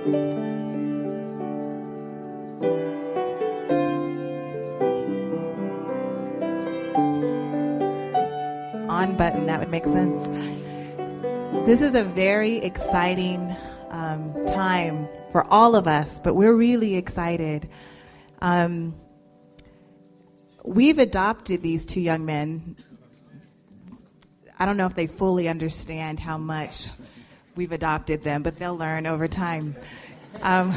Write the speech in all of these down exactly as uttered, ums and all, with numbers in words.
On button, that would make sense. This is a very exciting um, time for all of us, but we're really excited. Um, we've adopted these two young men. I don't know if they fully understand how much we've adopted them, but they'll learn over time. Um,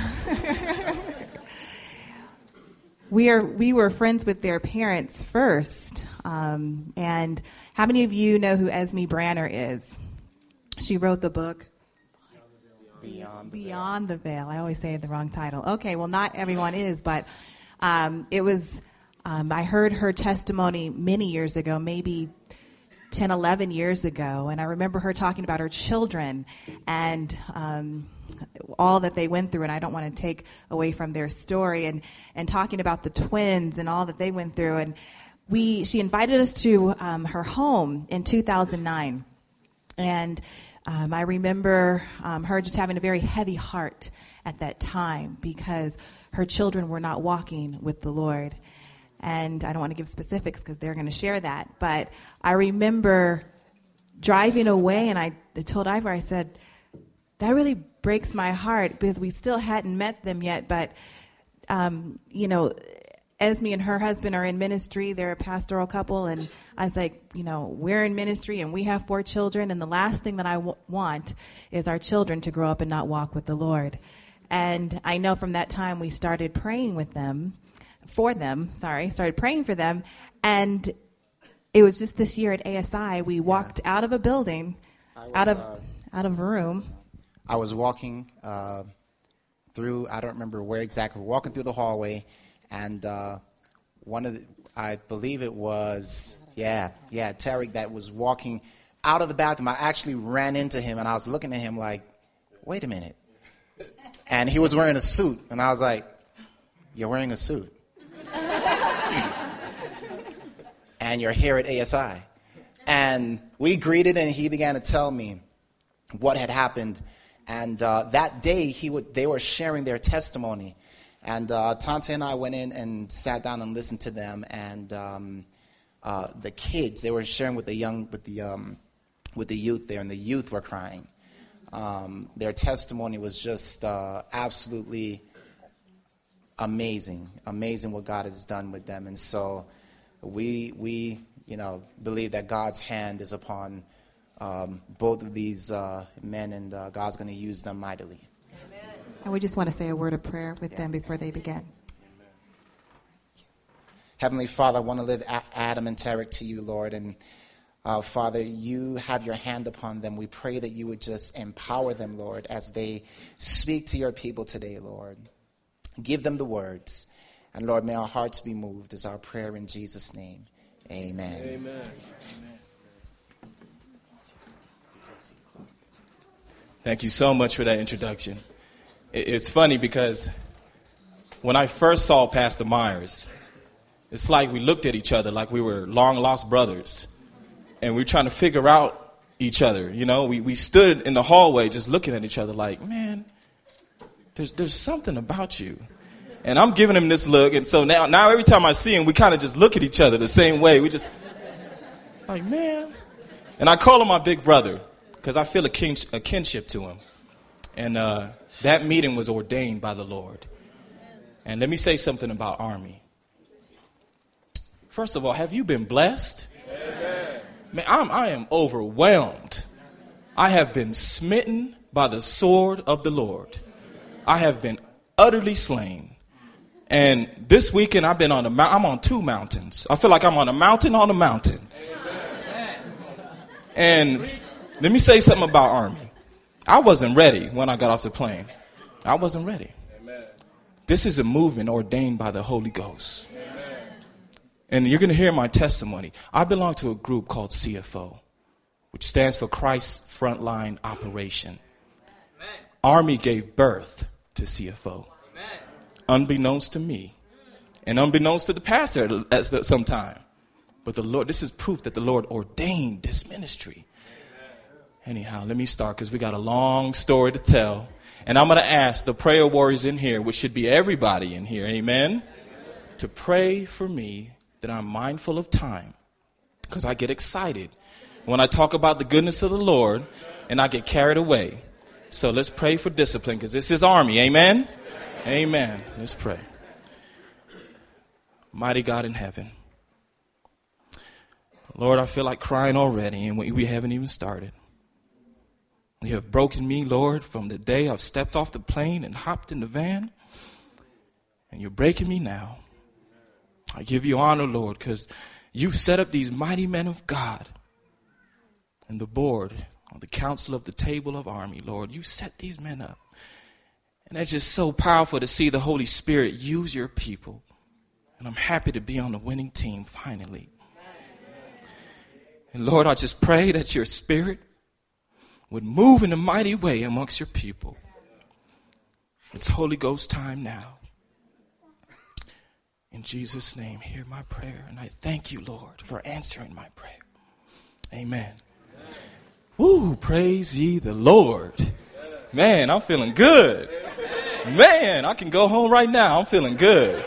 we are we were friends with their parents first, um, and how many of you know who Esme Branner is? She wrote the book Beyond the, Beyond the Veil. I always say the wrong title. Okay, well, not everyone is, but um, it was. Um, I heard her testimony many years ago, maybe ten, eleven years ago, and I remember her talking about her children and um, all that they went through, and I don't want to take away from their story, and, and talking about the twins and all that they went through. And we, she invited us to um, her home in two thousand nine, and um, I remember um, her just having a very heavy heart at that time because her children were not walking with the Lord. And I don't want to give specifics because they're going to share that. But I remember driving away, and I told Ivor, I said, that really breaks my heart because we still hadn't met them yet. But, um, you know, Esme and her husband are in ministry. They're a pastoral couple. And I was like, you know, we're in ministry and we have four children. And the last thing that I w- want is our children to grow up and not walk with the Lord. And I know from that time we started praying with them. For them, sorry, started praying for them, and it was just this year at A S I we walked yeah. out of a building, was, out of uh, out of a room. I was walking uh, through, I don't remember where exactly, walking through the hallway, and uh, one of the, I believe it was, yeah, yeah, Tariq that was walking out of the bathroom. I actually ran into him, and I was looking at him like, wait a minute, and he was wearing a suit, and I was like, you're wearing a suit. And you're here at A S I. And we greeted, and he began to tell me what had happened. And uh, that day, he would, they were sharing their testimony. And uh, Tante and I went in and sat down and listened to them. And um, uh, the kids, they were sharing with the young, with the um, with the youth there, and the youth were crying. Um, their testimony was just uh, absolutely amazing, amazing what God has done with them. And so we, we you know, believe that God's hand is upon um, both of these uh, men, and uh, God's going to use them mightily. Amen. And we just want to say a word of prayer with them before they begin. Amen. Heavenly Father, I want to lift Adam and Tariq to you, Lord, and uh, Father, you have your hand upon them. We pray that you would just empower them, Lord, as they speak to your people today, Lord. Give them the words. And Lord, may our hearts be moved is our prayer in Jesus' name. Amen. Amen. Thank you so much for that introduction. It's funny because when I first saw Pastor Myers, it's like we looked at each other like we were long-lost brothers. And we were trying to figure out each other. You know, we, we stood in the hallway just looking at each other like, man, there's there's something about you. And I'm giving him this look. And so now, now every time I see him, we kind of just look at each other the same way. We just like, man. And I call him my big brother because I feel a, kin- a kinship to him. And uh, that meeting was ordained by the Lord. And let me say something about Army. First of all, have you been blessed? Amen. Man, I'm, I am overwhelmed. I have been smitten by the sword of the Lord. I have been utterly slain. And this weekend I've been on a I'm on two mountains. I feel like I'm on a mountain on a mountain. Amen. And let me say something about Army. I wasn't ready when I got off the plane. I wasn't ready. Amen. This is a movement ordained by the Holy Ghost. Amen. And you're going to hear my testimony. I belong to a group called C F O, which stands for Christ's Frontline Operation. Amen. Army gave birth to C F O. Unbeknownst to me, and unbeknownst to the pastor at some time. But the Lord, this is proof that the Lord ordained this ministry. Anyhow, let me start because we got a long story to tell. And I'm going to ask the prayer warriors in here, which should be everybody in here, amen, to pray for me that I'm mindful of time, because I get excited when I talk about the goodness of the Lord and I get carried away. So let's pray for discipline, because this is Army, amen? Amen. Let's pray. Mighty God in heaven, Lord, I feel like crying already, and we haven't even started. You have broken me, Lord, from the day I've stepped off the plane and hopped in the van, and you're breaking me now. I give you honor, Lord, because you set up these mighty men of God and the board on the council of the table of Army, Lord. You set these men up. And it's just so powerful to see the Holy Spirit use your people. And I'm happy to be on the winning team finally. And Lord, I just pray that your Spirit would move in a mighty way amongst your people. It's Holy Ghost time now. In Jesus' name, hear my prayer. And I thank you, Lord, for answering my prayer. Amen. Amen. Woo, praise ye the Lord. Man, I'm feeling good. Man, I can go home right now. I'm feeling good.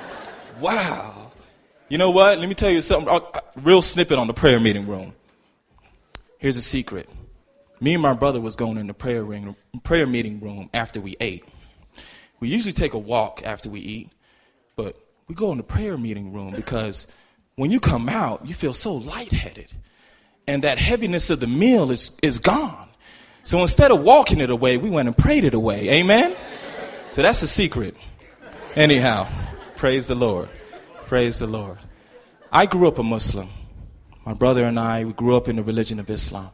Wow. You know what? Let me tell you something. A real snippet on the prayer meeting room. Here's a secret. Me and my brother was going in the prayer ring, prayer meeting room after we ate. We usually take a walk after we eat, but we go in the prayer meeting room because when you come out, you feel so lightheaded, and that heaviness of the meal is, is gone. So instead of walking it away, we went and prayed it away. Amen? So that's the secret. Anyhow, praise the Lord. Praise the Lord. I grew up a Muslim. My brother and I, we grew up in the religion of Islam.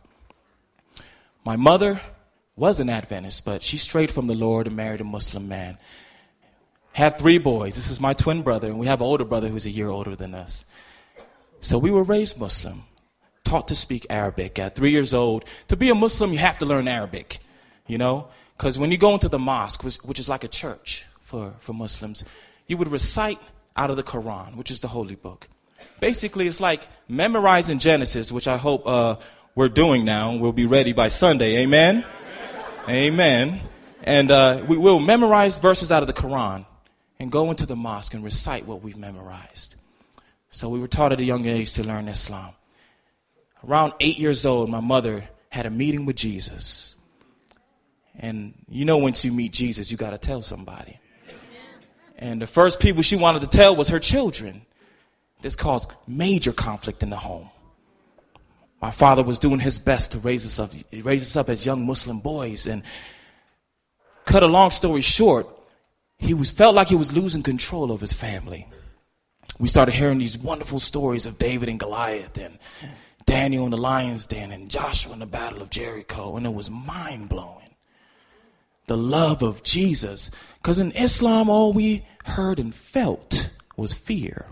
My mother was an Adventist, but she strayed from the Lord and married a Muslim man. Had three boys. This is my twin brother, and we have an older brother who's a year older than us. So we were raised Muslim, taught to speak Arabic. At three years old, to be a Muslim, you have to learn Arabic, you know, because when you go into the mosque, which, which is like a church for, for Muslims, you would recite out of the Quran, which is the holy book. Basically, it's like memorizing Genesis, which I hope uh, we're doing now. We'll be ready by Sunday. Amen? Amen. Amen. And uh, we will memorize verses out of the Quran and go into the mosque and recite what we've memorized. So we were taught at a young age to learn Islam. Around eight years old, my mother had a meeting with Jesus. And you know, once you meet Jesus, you got to tell somebody. And the first people she wanted to tell was her children. This caused major conflict in the home. My father was doing his best to raise us up, raise us up as young Muslim boys. And cut a long story short, he was felt like he was losing control of his family. We started hearing these wonderful stories of David and Goliath and Daniel in the lion's den and Joshua in the battle of Jericho. And it was mind-blowing. The love of Jesus. Because in Islam, all we heard and felt was fear.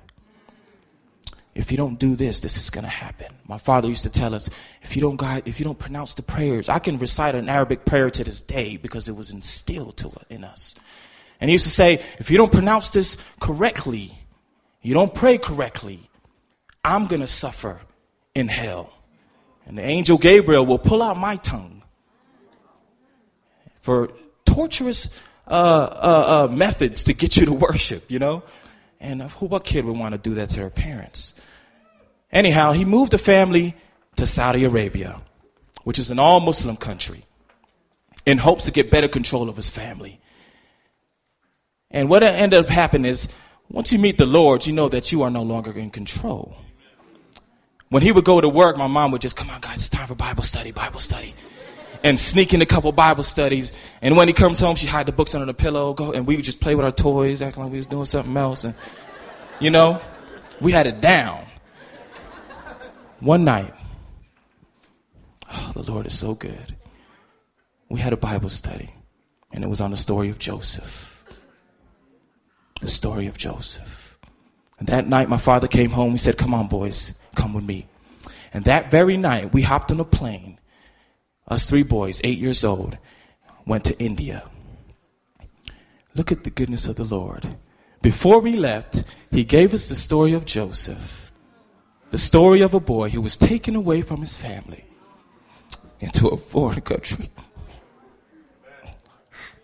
If you don't do this, this is going to happen. My father used to tell us, if you don't guide, if you don't pronounce the prayers, I can recite an Arabic prayer to this day because it was instilled to in us. And he used to say, if you don't pronounce this correctly, you don't pray correctly, I'm going to suffer in hell. And the angel Gabriel will pull out my tongue for torturous uh, uh, uh, methods to get you to worship, you know. And who, what kid would want to do that to their parents? Anyhow, he moved the family to Saudi Arabia, which is an all-Muslim country, in hopes to get better control of his family. And what ended up happening is, once you meet the Lord, you know that you are no longer in control. When he would go to work, my mom would just, come on, guys, it's time for Bible study, Bible study. And sneak in a couple Bible studies. And when he comes home, she hide the books under the pillow, go, and we would just play with our toys, acting like we was doing something else. And, you know, we had it down. One night, oh, the Lord is so good. We had a Bible study, and it was on the story of Joseph. The story of Joseph. And that night, my father came home. He said, come on, boys, come with me. And that very night, we hopped on a plane. Us three boys, eight years old, went to India. Look at the goodness of the Lord. Before we left, he gave us the story of Joseph. The story of a boy who was taken away from his family into a foreign country.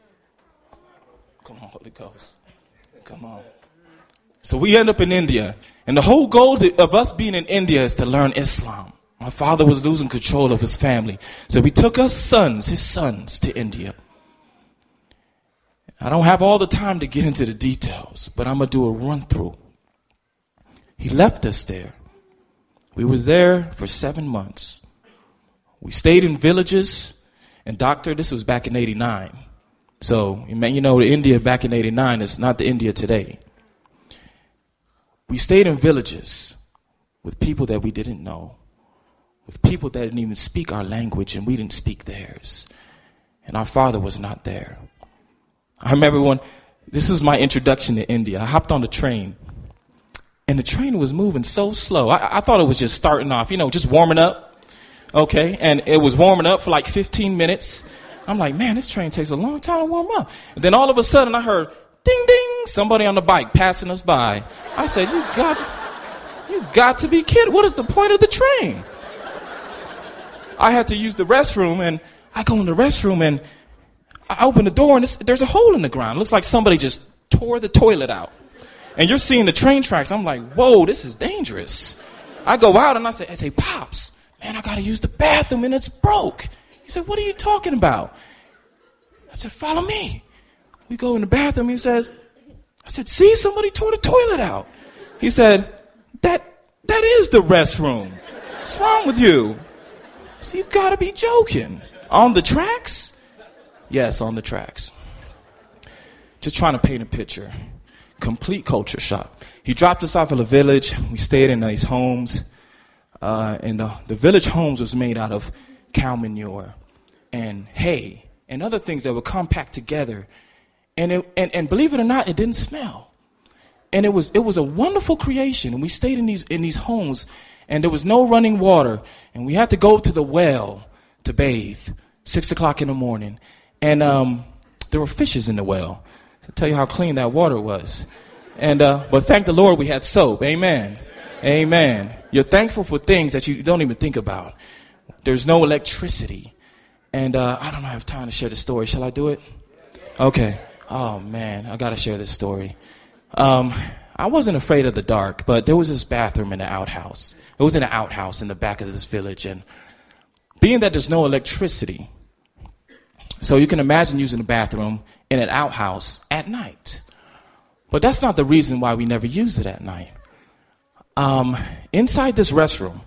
on, Holy Ghost. Come on. So we end up in India. And the whole goal of us being in India is to learn Islam. My father was losing control of his family. So we took us sons, his sons, to India. I don't have all the time to get into the details, but I'm going to do a run through. He left us there. We were there for seven months. We stayed in villages. And doctor, this was back in eighty-nine. So, you know, the India back in eighty-nine is not the India today. We stayed in villages with people that we didn't know, with people that didn't even speak our language and we didn't speak theirs. And our father was not there. I remember when, this was my introduction to India. I hopped on the train and the train was moving so slow. I, I thought it was just starting off, you know, just warming up. Okay, and it was warming up for like fifteen minutes. I'm like, man, this train takes a long time to warm up. And then all of a sudden I heard, ding, ding, somebody on the bike passing us by. I said, you got, you got to be kidding. What is the point of the train? I had to use the restroom, and I go in the restroom, and I open the door, and there's a hole in the ground. It looks like somebody just tore the toilet out. And you're seeing the train tracks. I'm like, whoa, this is dangerous. I go out, and I say, I say, Pops, man, I got to use the bathroom, and it's broke. He said, what are you talking about? I said, follow me. We go in the bathroom. He says, I said, see, somebody tore the toilet out. He said, that that is the restroom. What's wrong with you? I said, you got to be joking. On the tracks? Yes, on the tracks. Just trying to paint a picture. Complete culture shock. He dropped us off at a village. We stayed in these homes. Uh, and the, the village homes was made out of cow manure and hay and other things that were compact together. And, it, and and believe it or not, it didn't smell. And it was it was a wonderful creation. And we stayed in these in these homes, and there was no running water. And we had to go to the well to bathe, six o'clock in the morning. And um, there were fishes in the well. To tell you how clean that water was. And uh, but thank the Lord we had soap. Amen. Amen. You're thankful for things that you don't even think about. There's no electricity. And uh, I don't have time to share the story. Shall I do it? Okay. Oh, man, I got to share this story. Um, I wasn't afraid of the dark, but there was this bathroom in the outhouse. It was in an outhouse in the back of this village. And being that there's no electricity, so you can imagine using the bathroom in an outhouse at night. But that's not the reason why we never used it at night. Um, inside this restroom,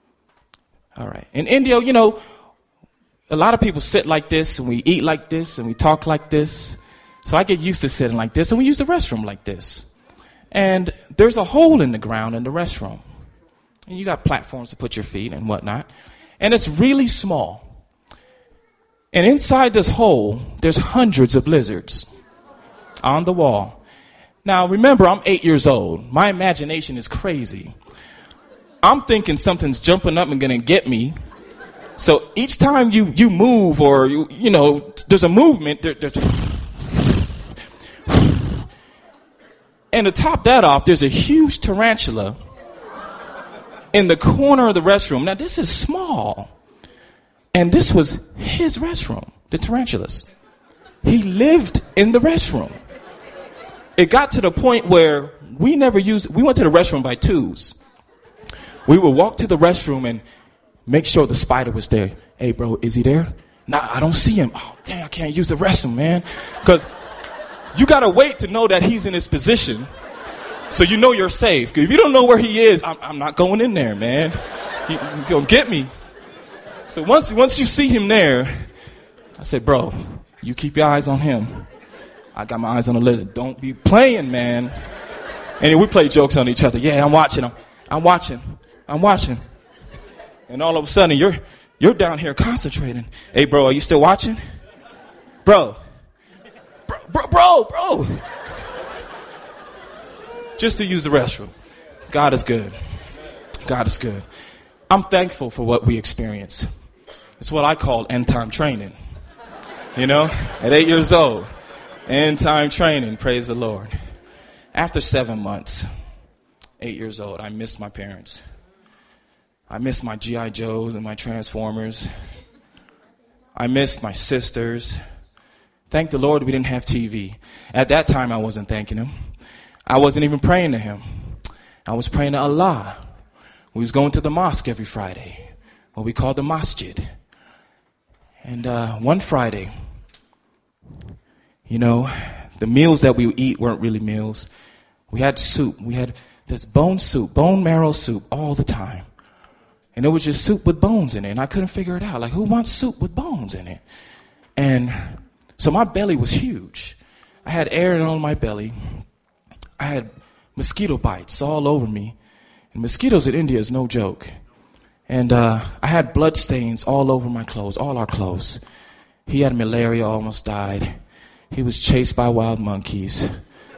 all right, in India, you know, a lot of people sit like this, and we eat like this, and we talk like this. So I get used to sitting like this, and we use the restroom like this. And there's a hole in the ground in the restroom. And you got platforms to put your feet and whatnot. And it's really small. And inside this hole, there's hundreds of lizards on the wall. Now, remember, I'm eight years old. My imagination is crazy. I'm thinking something's jumping up and going to get me. So each time you, you move or, you, you know, there's a movement, there, there's... And to top that off, there's a huge tarantula in the corner of the restroom. Now, this is small. And this was his restroom, the tarantulas. He lived in the restroom. It got to the point where we never used, we went to the restroom by twos. We would walk to the restroom and make sure the spider was there. Hey, bro, is he there? Nah, I don't see him. Oh, dang, I can't use the restroom, man. Because you got to wait to know that he's in his position so you know you're safe. Because if you don't know where he is, I'm, I'm not going in there, man. He, he's going to get me. So once, once you see him there, I said, bro, you keep your eyes on him. I got my eyes on the lizard. Don't be playing, man. And we play jokes on each other. Yeah, I'm watching him. I'm watching. I'm watching. And all of a sudden, you're you're down here concentrating. Hey, bro, are you still watching? Bro. Bro, bro, bro, bro. Just to use the restroom. God is good. God is good. I'm thankful for what we experienced. It's what I call end time training. You know, at eight years old. End time training, praise the Lord. After seven months, eight years old, I missed my parents. I missed my G I Joes and my Transformers. I missed my sisters. Thank the Lord we didn't have T V. At that time, I wasn't thanking him. I wasn't even praying to him. I was praying to Allah. We was going to the mosque every Friday, what we called the masjid. And uh, one Friday, you know, the meals that we would eat weren't really meals. We had soup. We had this bone soup, bone marrow soup all the time. And it was just soup with bones in it. And I couldn't figure it out. Like, who wants soup with bones in it? And so my belly was huge. I had air on my belly. I had mosquito bites all over me. And mosquitoes in India is no joke. And uh, I had blood stains all over my clothes, all our clothes. He had malaria, almost died. He was chased by wild monkeys.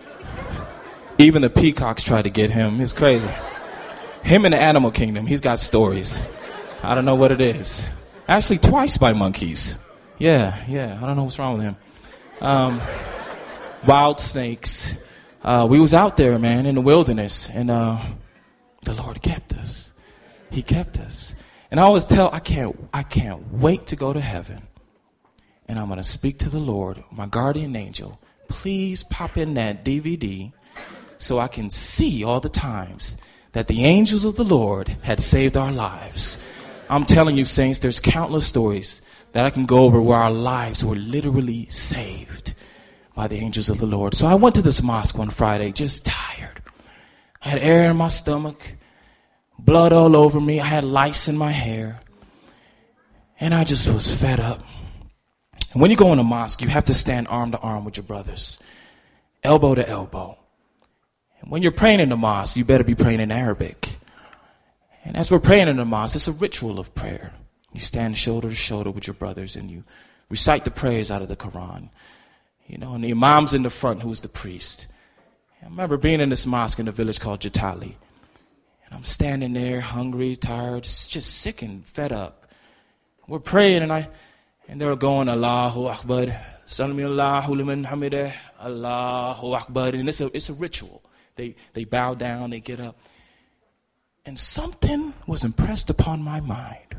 Even the peacocks tried to get him. It's crazy. Him in the animal kingdom, he's got stories. I don't know what it is. Actually, twice by monkeys. Yeah, yeah, I don't know what's wrong with him. Um, wild snakes. Uh, we was out there, man, in the wilderness, and uh, the Lord kept us. He kept us. And I always tell, I can't, I can't wait to go to heaven. And I'm going to speak to the Lord, my guardian angel. Please pop in that D V D so I can see all the times that the angels of the Lord had saved our lives. I'm telling you, saints, there's countless stories that I can go over where our lives were literally saved by the angels of the Lord. So I went to this mosque one Friday, just tired. I had air in my stomach, blood all over me. I had lice in my hair. And I just was fed up. And when you go in a mosque, you have to stand arm to arm with your brothers, elbow to elbow. And when you're praying in the mosque, you better be praying in Arabic. And as we're praying in the mosque, it's a ritual of prayer. You stand shoulder to shoulder with your brothers and you recite the prayers out of the Quran. You know, and the imam's in the front, who's the priest. I remember being in this mosque in a village called Jatali. And I'm standing there, hungry, tired, just sick and fed up. We're praying, and I, and they're going, Allahu Akbar, Salmi Allahu liman hamidah, Allahu Akbar. And it's a, it's a ritual. They, they bow down, they get up. And something was impressed upon my mind.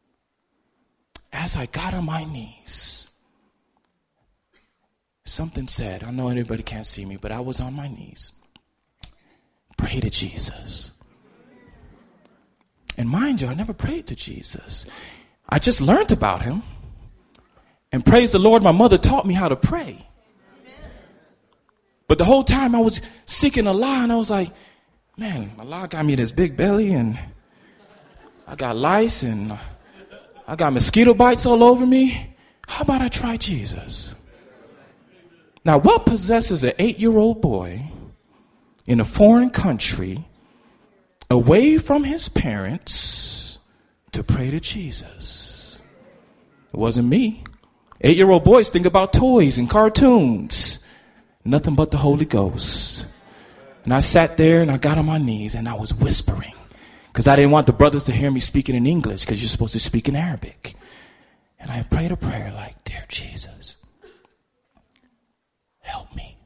As I got on my knees, something said, I know everybody can't see me, but I was on my knees. Pray to Jesus. And mind you, I never prayed to Jesus. I just learned about him. And praise the Lord, my mother taught me how to pray. But the whole time I was seeking Allah, and I was like, man, Allah got me this big belly, and I got lice, and I got mosquito bites all over me. How about I try Jesus? Now, what possesses an eight-year-old boy in a foreign country, away from his parents, to pray to Jesus? It wasn't me. Eight-year-old boys think about toys and cartoons. Nothing but the Holy Ghost. And I sat there and I got on my knees and I was whispering. Because I didn't want the brothers to hear me speaking in English, because you're supposed to speak in Arabic. And I prayed a prayer like, dear Jesus, help me.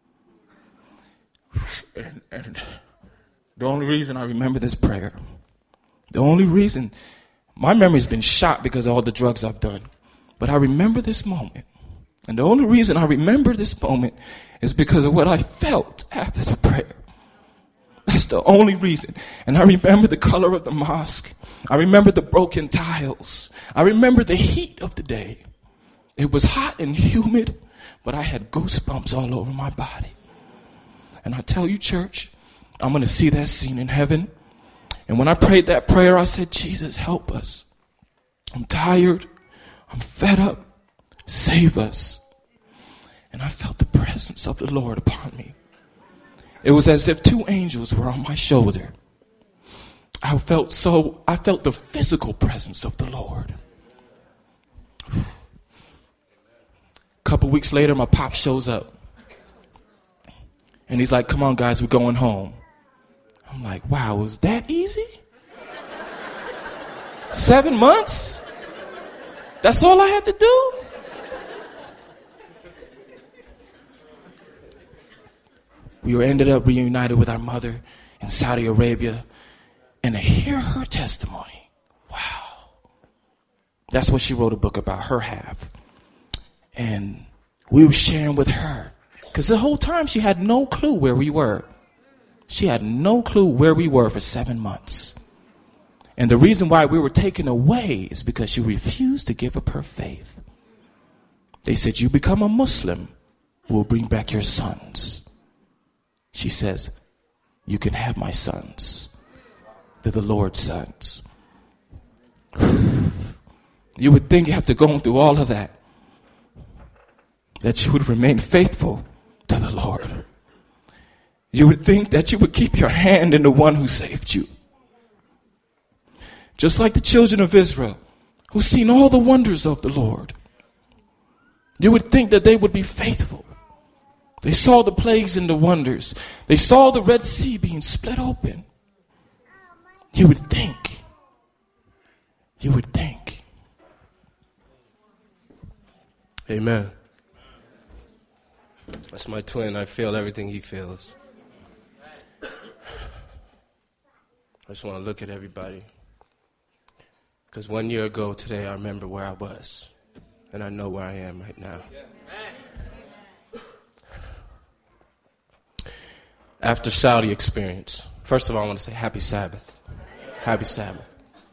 And, and the only reason I remember this prayer, the only reason, my memory's been shot because of all the drugs I've done. But I remember this moment. And the only reason I remember this moment is because of what I felt after the prayer. That's the only reason. And I remember the color of the mosque. I remember the broken tiles. I remember the heat of the day. It was hot and humid, but I had goosebumps all over my body. And I tell you, church, I'm going to see that scene in heaven. And when I prayed that prayer, I said, Jesus, help us. I'm tired. I'm fed up. Save us. And I felt the presence of the Lord upon me. It was as if two angels were on my shoulder. I felt so, I felt the physical presence of the Lord. A couple weeks later, my pop shows up. And he's like, come on, guys, we're going home. I'm like, wow, was that easy? Seven months? That's all I had to do? We were ended up reunited with our mother in Saudi Arabia. And to hear her testimony, wow. That's what she wrote a book about, her half. And We were sharing with her. Because the whole time she had no clue where we were. She had no clue where we were for seven months. And the reason why we were taken away is because she refused to give up her faith. They said, you become a Muslim, we'll bring back your sons. She says, you can have my sons. They're the Lord's sons. You would think after going through all of that, that you would remain faithful to the Lord. You would think that you would keep your hand in the one who saved you. Just like the children of Israel, who've seen all the wonders of the Lord. You would think that they would be faithful. They saw the plagues and the wonders. They saw the Red Sea being split open. You would think. You would think. Amen. That's my twin. I feel everything he feels. I just want to look at everybody. Because one year ago today, I remember where I was. And I know where I am right now. After Saudi experience, first of all, I want to say happy Sabbath. Happy Sabbath.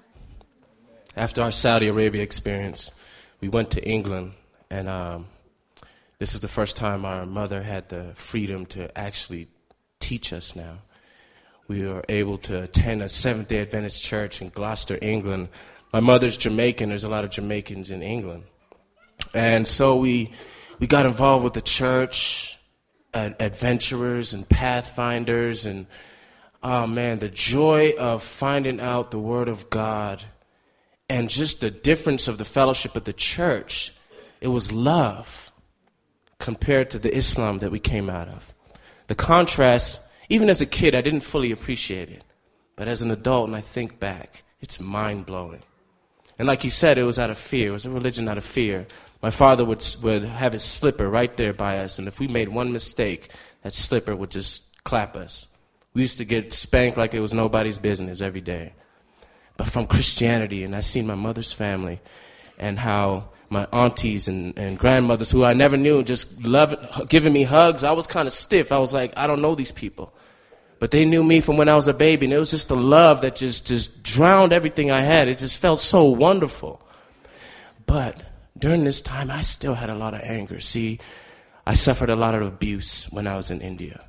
After our Saudi Arabia experience, we went to England. And um, this is the first time our mother had the freedom to actually teach us now. We were able to attend a Seventh-day Adventist church in Gloucester, England. My mother's Jamaican. There's a lot of Jamaicans in England. And so we we got involved with the church, ad- adventurers and pathfinders. And, oh, man, the joy of finding out the Word of God and just the difference of the fellowship of the church. It was love compared to the Islam that we came out of. The contrast, even as a kid, I didn't fully appreciate it. But as an adult, and I think back, it's mind-blowing. And like he said, it was out of fear. It was a religion out of fear. My father would would have his slipper right there by us, and if we made one mistake, that slipper would just clap us. We used to get spanked like it was nobody's business every day. But from Christianity, and I seen my mother's family, and how my aunties and, and grandmothers, who I never knew, just loved giving me hugs. I was kind of stiff. I was like, I don't know these people. But they knew me from when I was a baby, and it was just the love that just, just drowned everything I had. It just felt so wonderful. But during this time, I still had a lot of anger. See, I suffered a lot of abuse when I was in India.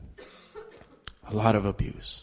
A lot of abuse.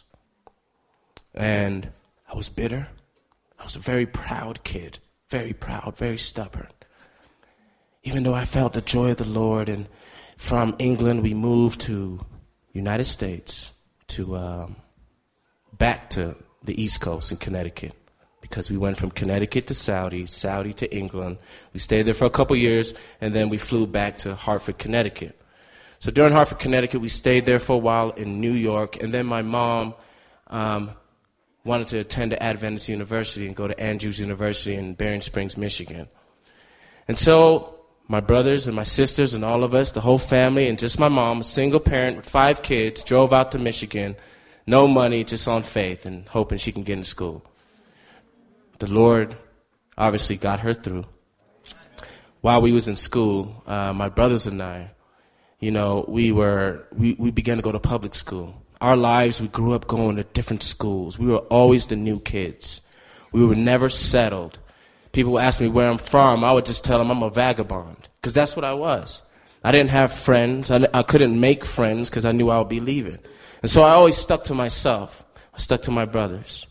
And I was bitter. I was a very proud kid. Very proud, very stubborn. Even though I felt the joy of the Lord, and from England we moved to United States, to um, back to the East Coast in Connecticut, because we went from Connecticut to Saudi, Saudi to England. We stayed there for a couple years, and then we flew back to Hartford, Connecticut. So during Hartford, Connecticut, we stayed there for a while in New York, and then my mom um, wanted to attend the Adventist University and go to Andrews University in Berrien Springs, Michigan. And so my brothers and my sisters and all of us, the whole family, and just my mom, a single parent with five kids, drove out to Michigan, no money, just on faith and hoping she can get into school. The Lord obviously got her through. While we was in school, uh, my brothers and I, you know, we were we, we began to go to public school. Our lives, we grew up going to different schools. We were always the new kids. We were never settled. People would ask me where I'm from. I would just tell them I'm a vagabond, because that's what I was. I didn't have friends. I, I couldn't make friends because I knew I would be leaving. And so I always stuck to myself. I stuck to my brothers.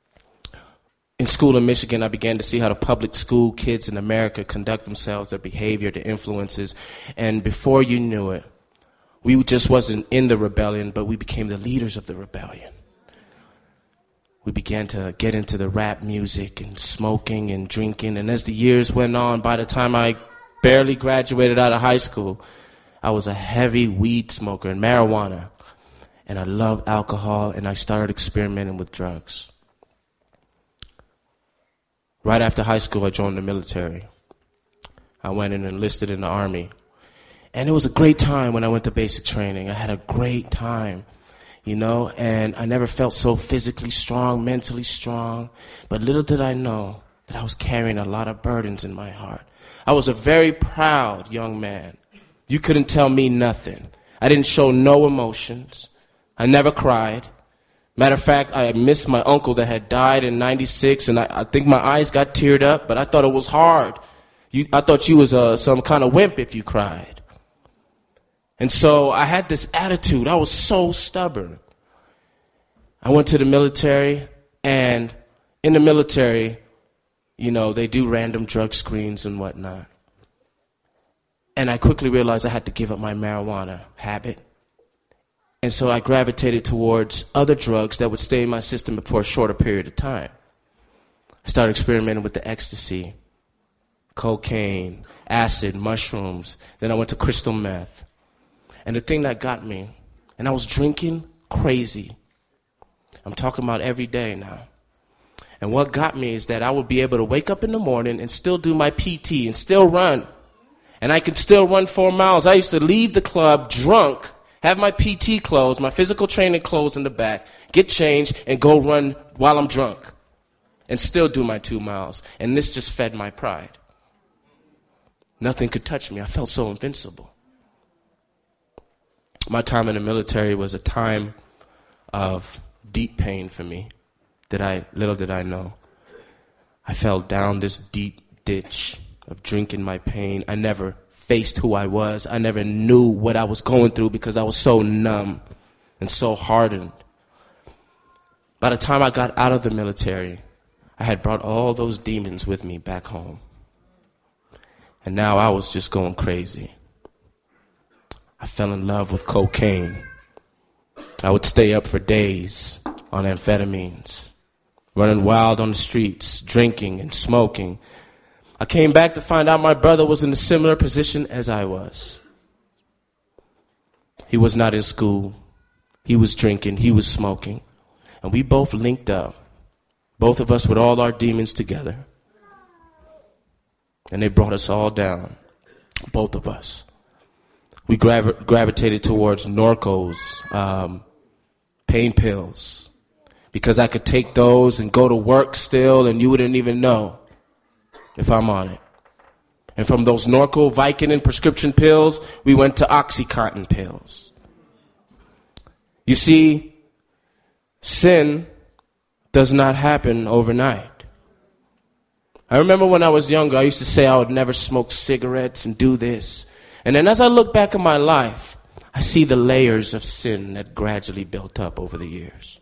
In school in Michigan, I began to see how the public school kids in America conduct themselves, their behavior, their influences. And before you knew it, we just wasn't in the rebellion, but we became the leaders of the rebellion. We began to get into the rap music and smoking and drinking. And as the years went on, by the time I barely graduated out of high school, I was a heavy weed smoker and marijuana. And I loved alcohol, and I started experimenting with drugs. Right after high school, I joined the military. I went and enlisted in the Army. And it was a great time when I went to basic training. I had a great time. You know, and I never felt so physically strong, mentally strong. But little did I know that I was carrying a lot of burdens in my heart. I was a very proud young man, You couldn't tell me nothing. I didn't show no emotions. I never cried. Matter of fact, I missed my uncle that had died in ninety-six, and I, I think my eyes got teared up, but I thought it was hard. You, I thought you was uh, some kind of wimp if you cried. And so I had this attitude. I was so stubborn. I went to the military, and in the military, you know, they do random drug screens and whatnot. And I quickly realized I had to give up my marijuana habit. And so I gravitated towards other drugs that would stay in my system for a shorter period of time. I started experimenting with the ecstasy, cocaine, acid, mushrooms. Then I went to crystal meth. And the thing that got me, and I was drinking crazy. I'm talking about every day now. And what got me is that I would be able to wake up in the morning and still do my P T and still run. And I could still run four miles. I used to leave the club drunk, have my P T clothes, my physical training clothes in the back, get changed, and go run while I'm drunk. And still do my two miles. And this just fed my pride. Nothing could touch me. I felt so invincible. My time in the military was a time of deep pain for me. That I, little did I know. I fell down this deep ditch of drinking my pain. I never faced who I was. I never knew what I was going through because I was so numb and so hardened. By the time I got out of the military, I had brought all those demons with me back home. And now I was just going crazy. I fell in love with cocaine. I would stay up for days on amphetamines, running wild on the streets, drinking and smoking. I came back to find out my brother was in a similar position as I was. He was not in school. He was drinking. He was smoking. And we both linked up, both of us with all our demons together. And they brought us all down, both of us. We gravi- gravitated towards Norcos, um, pain pills, because I could take those and go to work still and you wouldn't even know if I'm on it. And from those Norco, Vicodin prescription pills, we went to OxyContin pills. You see, sin does not happen overnight. I remember when I was younger, I used to say I would never smoke cigarettes and do this. And then as I look back at my life, I see the layers of sin that gradually built up over the years.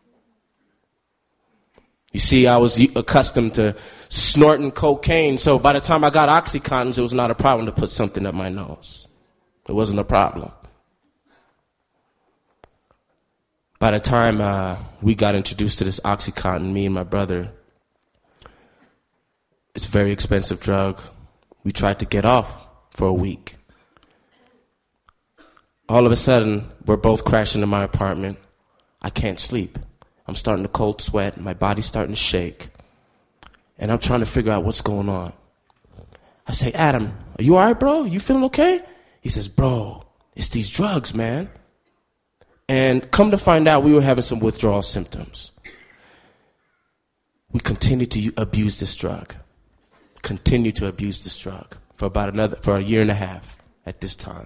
You see, I was accustomed to snorting cocaine, so by the time I got OxyContins, it was not a problem to put something up my nose. It wasn't a problem. By the time uh, we got introduced to this OxyContin, me and my brother, it's a very expensive drug. We tried to get off for a week. All of a sudden, we're both crashing in my apartment. I can't sleep. I'm starting to cold sweat. My body's starting to shake. And I'm trying to figure out what's going on. I say, Adam, are you all right, bro? You feeling okay? He says, bro, it's these drugs, man. And come to find out, we were having some withdrawal symptoms. We continued to abuse this drug. Continued to abuse this drug for about another, for a year and a half at this time.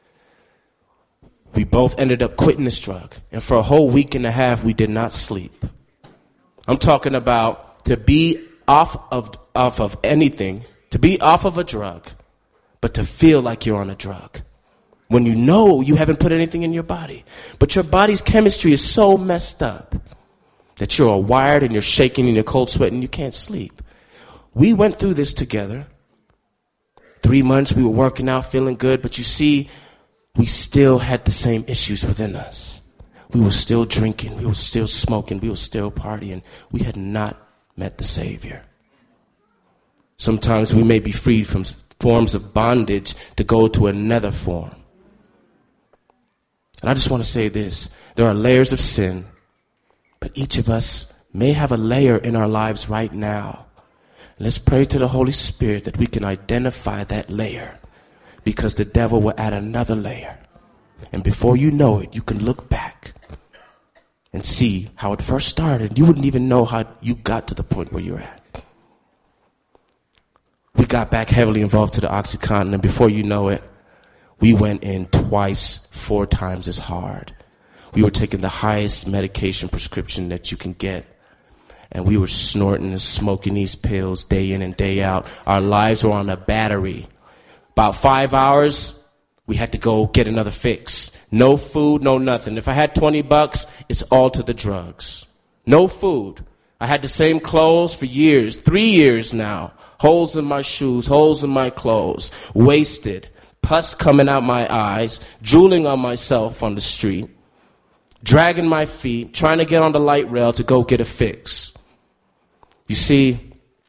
We both ended up quitting this drug. And for a whole week and a half, we did not sleep. I'm talking about to be off of, off of anything, to be off of a drug, but to feel like you're on a drug. When you know you haven't put anything in your body. But your body's chemistry is so messed up that you're wired and you're shaking and you're cold sweating and you can't sleep. We went through this together. Three months we were working out, feeling good, but you see, we still had the same issues within us. We were still drinking, we were still smoking, we were still partying. We had not met the Savior. Sometimes we may be freed from forms of bondage to go to another form. And I just want to say this. There are layers of sin, but each of us may have a layer in our lives right now. Let's pray to the Holy Spirit that we can identify that layer, because the devil will add another layer. And before you know it, you can look back and see how it first started. You wouldn't even know how you got to the point where you're at. We got back heavily involved to the OxyContin, and before you know it, we went in twice, four times as hard. We were taking the highest medication prescription that you can get. And we were snorting and smoking these pills day in and day out. Our lives were on a battery. About five hours, we had to go get another fix. No food, no nothing. If I had twenty bucks, it's all to the drugs. No food. I had the same clothes for years, three years now. Holes in my shoes, holes in my clothes, wasted, pus coming out my eyes, drooling on myself on the street, dragging my feet, trying to get on the light rail to go get a fix. You see,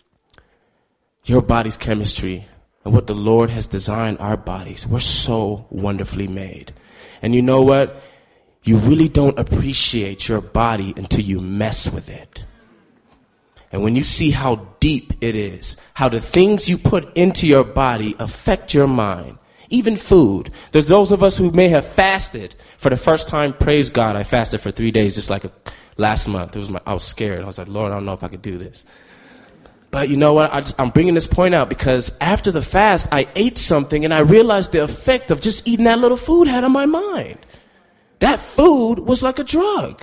your body's chemistry and what the Lord has designed our bodies, we're so wonderfully made. And you know what? You really don't appreciate your body until you mess with it. And when you see how deep it is, how the things you put into your body affect your mind, even food. There's those of us who may have fasted for the first time. Praise God, I fasted for three days just like a, last month. It was my, I was scared. I was like, Lord, I don't know if I could do this. But you know what? I just, I'm bringing this point out because after the fast, I ate something and I realized the effect of just eating that little food had on my mind. That food was like a drug.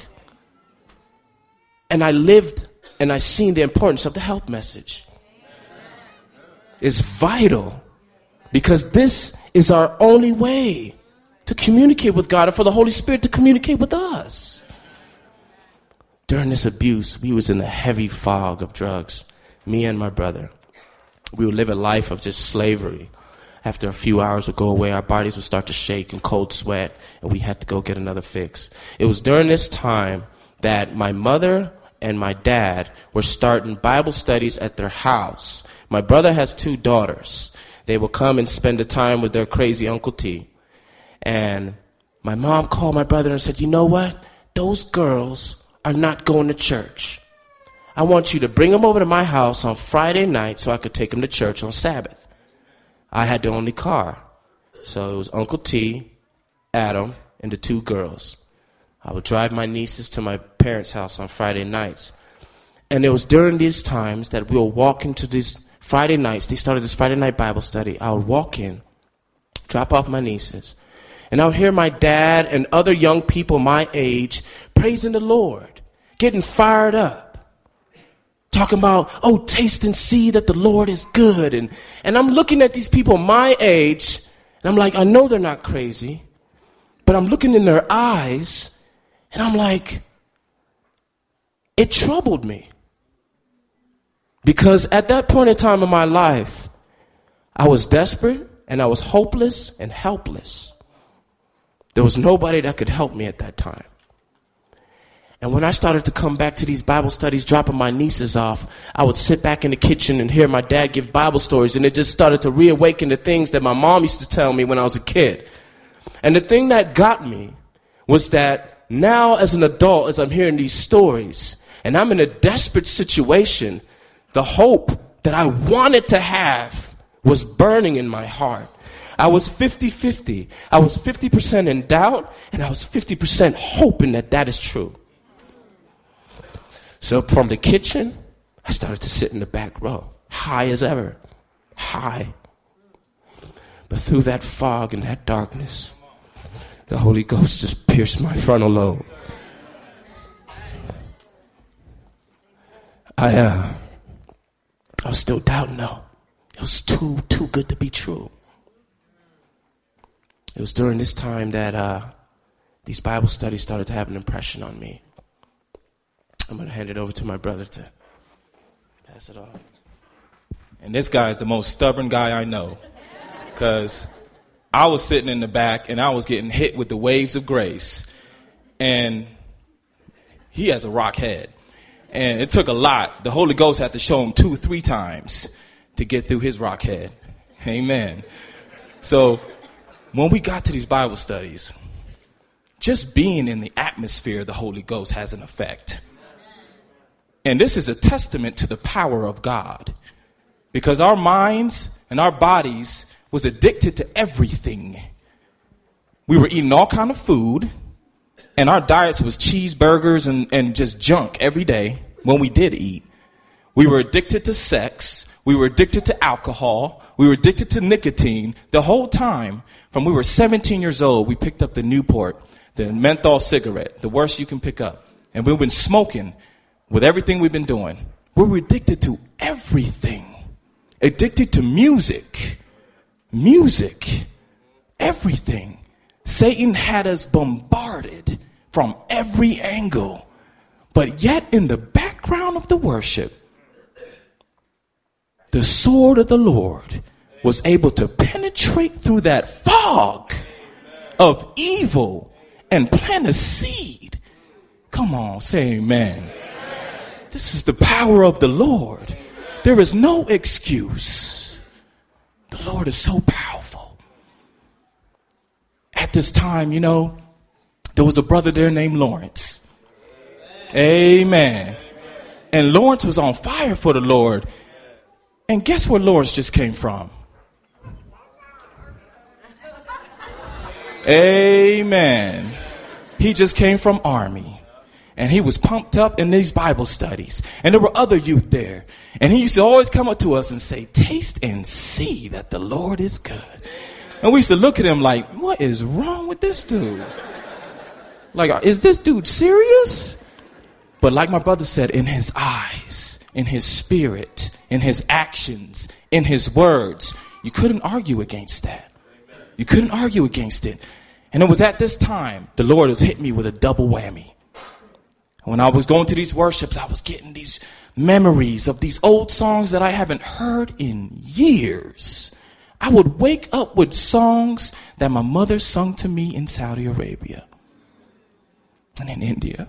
And I lived and I seen the importance of the health message. It's vital because this is our only way to communicate with God and for the Holy Spirit to communicate with us. During this abuse, we was in a heavy fog of drugs, me and my brother. We would live a life of just slavery. After a few hours would go away, our bodies would start to shake and cold sweat, and we had to go get another fix. It was during this time that my mother and my dad were starting Bible studies at their house. My brother has two daughters. They will come and spend the time with their crazy Uncle T. And my mom called my brother and said, you know what? Those girls are not going to church. I want you to bring them over to my house on Friday night so I could take them to church on Sabbath. I had the only car. So it was Uncle T, Adam, and the two girls. I would drive my nieces to my parents' house on Friday nights. And it was during these times that we would walk into these Friday nights. They started this Friday night Bible study. I would walk in, drop off my nieces, and I would hear my dad and other young people my age praising the Lord, getting fired up, talking about, oh, taste and see that the Lord is good. And, and I'm looking at these people my age, and I'm like, I know they're not crazy, but I'm looking in their eyes, and I'm like, it troubled me. Because at that point in time in my life, I was desperate and I was hopeless and helpless. There was nobody that could help me at that time. And when I started to come back to these Bible studies, dropping my nieces off, I would sit back in the kitchen and hear my dad give Bible stories, and it just started to reawaken the things that my mom used to tell me when I was a kid. And the thing that got me was that now as an adult, as I'm hearing these stories, and I'm in a desperate situation, the hope that I wanted to have was burning in my heart. I was fifty-fifty. I was fifty percent in doubt, and I was fifty percent hoping that that is true. So from the kitchen, I started to sit in the back row, high as ever, high. But through that fog and that darkness, the Holy Ghost just pierced my frontal lobe. I, uh... I was still doubting, though. It was too, too good to be true. It was during this time that uh, these Bible studies started to have an impression on me. I'm going to hand it over to my brother to pass it on. And this guy is the most stubborn guy I know. Because I was sitting in the back and I was getting hit with the waves of grace. And he has a rock head. And it took a lot. The Holy Ghost had to show him two, three times to get through his rock head. Amen. So when we got to these Bible studies, just being in the atmosphere of the Holy Ghost has an effect. And this is a testament to the power of God. Because our minds and our bodies was addicted to everything. We were eating all kind of food. And our diets was cheeseburgers and, and just junk every day when we did eat. We were addicted to sex. We were addicted to alcohol. We were addicted to nicotine. The whole time, from we were seventeen years old, we picked up the Newport, the menthol cigarette, the worst you can pick up. And we've been smoking with everything we've been doing. We were addicted to everything. Addicted to music. Music. Everything. Satan had us bombarded from every angle. But yet in the background of the worship, the sword of the Lord was able to penetrate through that fog of evil and plant a seed. Come on, say amen. This is the power of the Lord. There is no excuse. The Lord is so powerful. At this time, you know, there was a brother there named Lawrence. Amen. And Lawrence was on fire for the Lord. And guess where Lawrence just came from? Amen. He just came from Army. And he was pumped up in these Bible studies. And there were other youth there. And he used to always come up to us and say, taste and see that the Lord is good. And we used to look at him like, what is wrong with this dude? Like, is this dude serious? But like my brother said, in his eyes, in his spirit, in his actions, in his words, you couldn't argue against that. You couldn't argue against it. And it was at this time the Lord has hit me with a double whammy. When I was going to these worships, I was getting these memories of these old songs that I haven't heard in years. I would wake up with songs that my mother sung to me in Saudi Arabia and in India.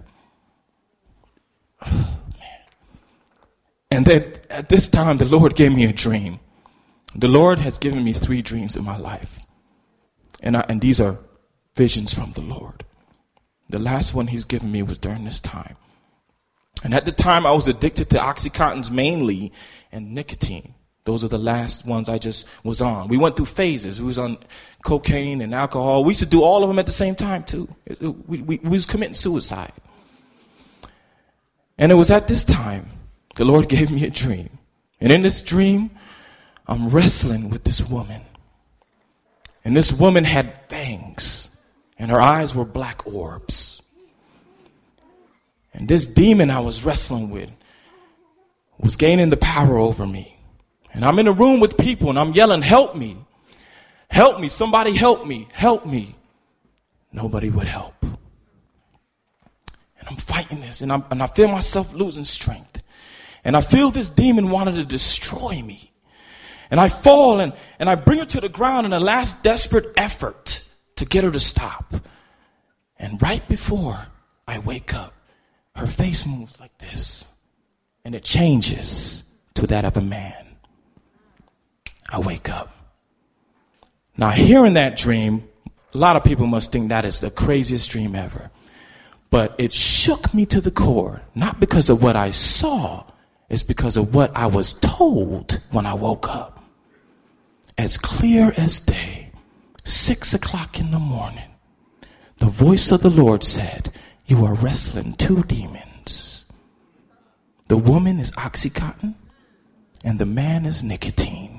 Oh, man. And then at this time, the Lord gave me a dream. The Lord has given me three dreams in my life. And, I, and these are visions from the Lord. The last one he's given me was during this time. And at the time, I was addicted to Oxycontins mainly and nicotine. Those are the last ones I just was on. We went through phases. We was on cocaine and alcohol. We used to do all of them at the same time, too. We, we, we was committing suicide. And it was at this time the Lord gave me a dream. And in this dream, I'm wrestling with this woman. And this woman had fangs. And her eyes were black orbs. And this demon I was wrestling with was gaining the power over me. And I'm in a room with people and I'm yelling, help me. Help me. Somebody help me. Help me. Nobody would help. And I'm fighting this and, I'm, and I feel myself losing strength. And I feel this demon wanted to destroy me. And I fall and, and I bring her to the ground in a last desperate effort to get her to stop. And right before I wake up, her face moves like this. And it changes to that of a man. I wake up. Now, hearing that dream, a lot of people must think that is the craziest dream ever. But it shook me to the core, not because of what I saw, it's because of what I was told when I woke up. As clear as day. Six o'clock in the morning, the voice of the Lord said, you are wrestling two demons. The woman is Oxycontin and the man is nicotine.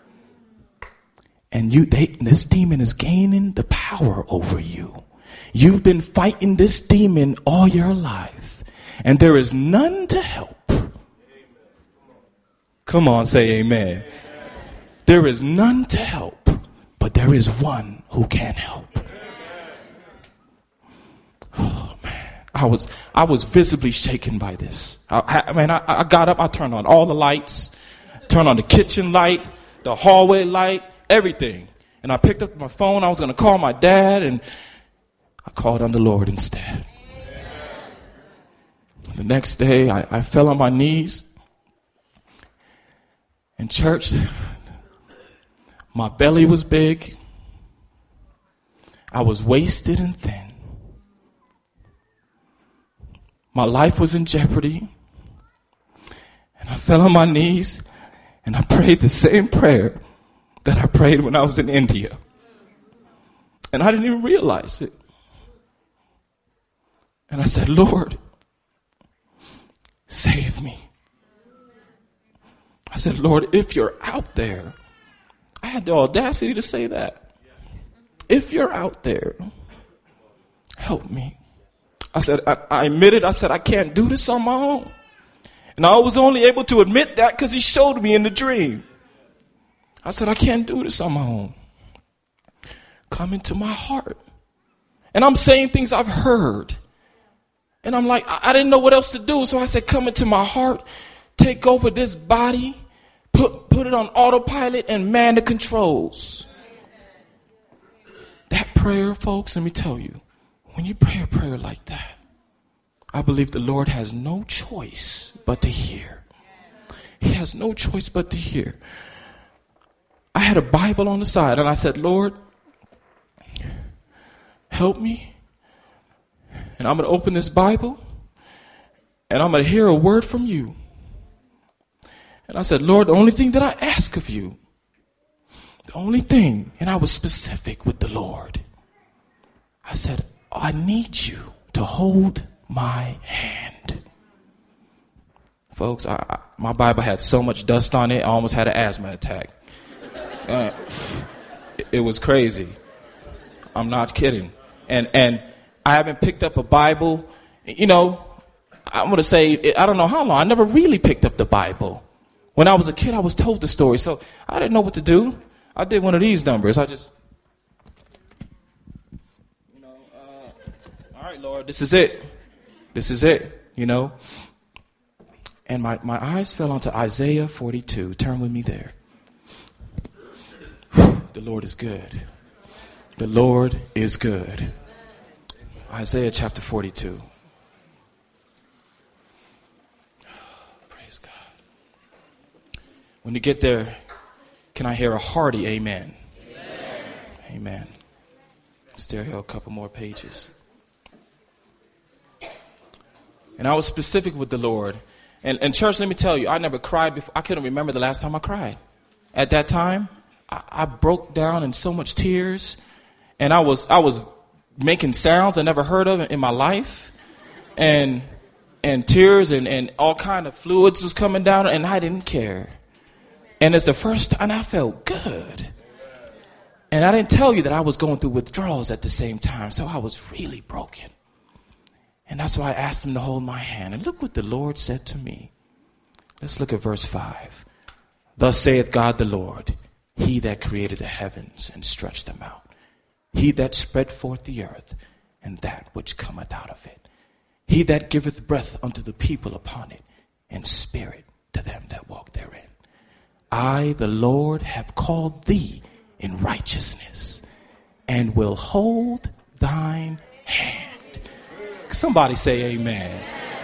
And you, they, this demon is gaining the power over you. You've been fighting this demon all your life and there is none to help. Come on, say amen. There is none to help. But there is one who can help. Oh, man. I was I was visibly shaken by this. I, I mean, I, I got up, I turned on all the lights, turned on the kitchen light, the hallway light, everything. And I picked up my phone. I was going to call my dad, and I called on the Lord instead. The next day, I, I fell on my knees in church. My belly was big. I was wasted and thin. My life was in jeopardy. And I fell on my knees and I prayed the same prayer that I prayed when I was in India. And I didn't even realize it. And I said, Lord, save me. I said, Lord, if you're out there, I had the audacity to say that. If you're out there, help me. I said, I, I admitted, I said, I can't do this on my own. And I was only able to admit that because he showed me in the dream. I said, I can't do this on my own. Come into my heart. And I'm saying things I've heard. And I'm like, I, I didn't know what else to do. So I said, come into my heart, take over this body, put, put it on autopilot and man the controls. That prayer, folks, let me tell you, when you pray a prayer like that, I believe the Lord has no choice but to hear. He has no choice but to hear. I had a Bible on the side and I said, Lord, help me. And I'm going to open this Bible and I'm going to hear a word from you. And I said, Lord, the only thing that I ask of you, the only thing, and I was specific with the Lord. I said, I need you to hold my hand. Folks, I, I, my Bible had so much dust on it, I almost had an asthma attack. Uh, it, it was crazy. I'm not kidding. And and I haven't picked up a Bible, you know, I'm going to say, I don't know how long. I never really picked up the Bible. When I was a kid, I was told the story, so I didn't know what to do. I did one of these numbers. I just, you know, uh, all right, Lord, this is it. This is it, you know. And my, my eyes fell onto Isaiah forty-two. Turn with me there. The Lord is good. The Lord is good. Isaiah chapter forty-two. Praise God. When you get there, can I hear a hearty amen? Amen. Amen. Stereo, a couple more pages. And I was specific with the Lord. And, and church, let me tell you, I never cried before. I couldn't remember the last time I cried. At that time, I, I broke down in so much tears. And I was I was making sounds I never heard of in my life. And and tears and, and all kind of fluids was coming down. And I didn't care. And it's the first time I felt good. And I didn't tell you that I was going through withdrawals at the same time. So I was really broken. And that's why I asked him to hold my hand. And look what the Lord said to me. Let's look at verse five. Thus saith God the Lord, he that created the heavens and stretched them out, he that spread forth the earth and that which cometh out of it, he that giveth breath unto the people upon it, and spirit to them that walk therein. I, the Lord, have called thee in righteousness, and will hold thine hand. Somebody say amen.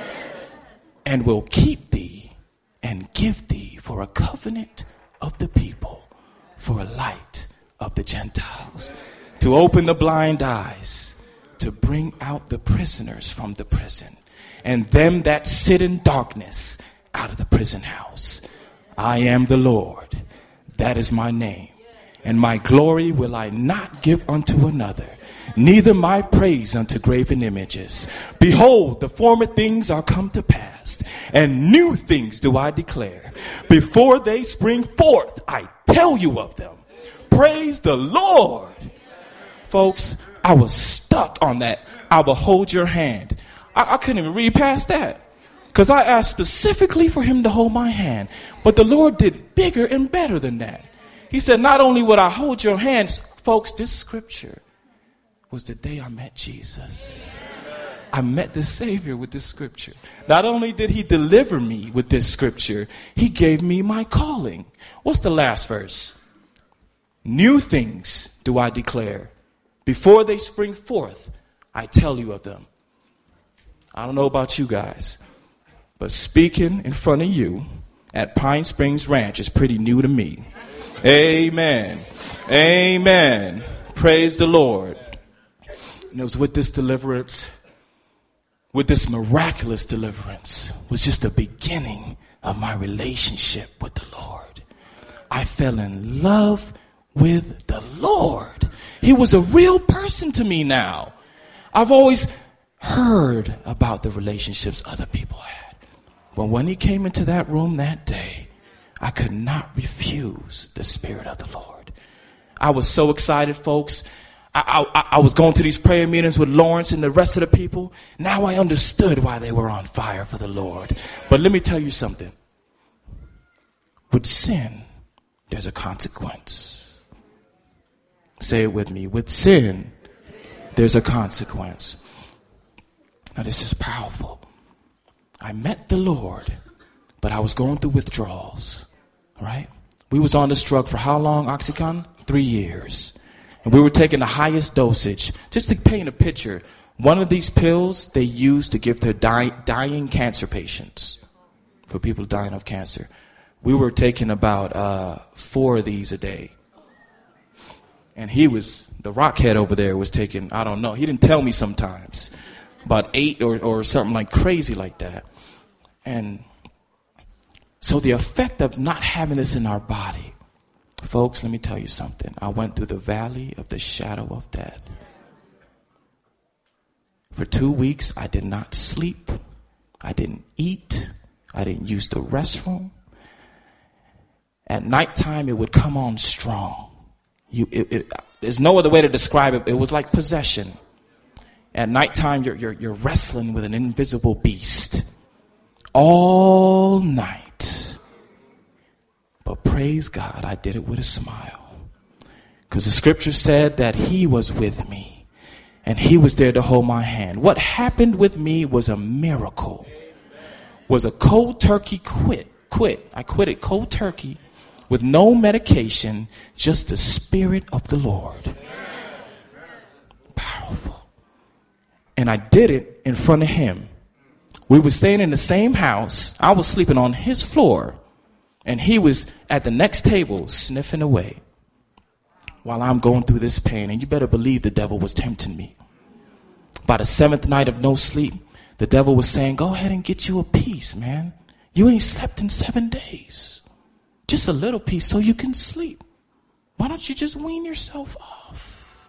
And will keep thee and give thee for a covenant of the people, for a light of the Gentiles, to open the blind eyes, to bring out the prisoners from the prison, and them that sit in darkness out of the prison house. I am the Lord, that is my name, and my glory will I not give unto another, neither my praise unto graven images. Behold, the former things are come to pass, and new things do I declare. Before they spring forth, I tell you of them. Praise the Lord. Folks, I was stuck on that. I will hold your hand. I, I couldn't even read past that, because I asked specifically for him to hold my hand. But the Lord did bigger and better than that. He said, not only would I hold your hands, folks, this scripture was the day I met Jesus. I met the Savior with this scripture. Not only did he deliver me with this scripture, he gave me my calling. What's the last verse? New things do I declare. Before they spring forth, I tell you of them. I don't know about you guys, but speaking in front of you at Pine Springs Ranch is pretty new to me. Amen. Amen. Praise the Lord. And it was with this deliverance, with this miraculous deliverance, was just the beginning of my relationship with the Lord. I fell in love with the Lord. He was a real person to me now. I've always heard about the relationships other people had. But when he came into that room that day, I could not refuse the Spirit of the Lord. I was so excited, folks. I, I, I was going to these prayer meetings with Lawrence and the rest of the people. Now I understood why they were on fire for the Lord. But let me tell you something. With sin, there's a consequence. Say it with me. With sin, there's a consequence. Now this is powerful. I met the Lord, but I was going through withdrawals, right? We was on this drug for how long, Oxycontin? Three years. And we were taking the highest dosage. Just to paint a picture, one of these pills they use to give their die, dying cancer patients, for people dying of cancer. We were taking about uh, four of these a day. And he was, the rockhead over there was taking, I don't know, he didn't tell me sometimes, about eight or, or something like crazy like that. And so the effect of not having this in our body, folks, let me tell you something. I went through the valley of the shadow of death. For two weeks, I did not sleep. I didn't eat. I didn't use the restroom. At nighttime, it would come on strong. You, it, it, there's no other way to describe it. It was like possession. At nighttime, you're, you're, you're wrestling with an invisible beast all night. But praise God, I did it with a smile. Because the scripture said that he was with me. And he was there to hold my hand. What happened with me was a miracle. Was a cold turkey quit. Quit. I quit it cold turkey with no medication. Just the Spirit of the Lord. Powerful. And I did it in front of him. We were staying in the same house. I was sleeping on his floor. And he was at the next table sniffing away while I'm going through this pain. And you better believe the devil was tempting me. By the seventh night of no sleep, the devil was saying, go ahead and get you a piece, man. You ain't slept in seven days. Just a little piece so you can sleep. Why don't you just wean yourself off?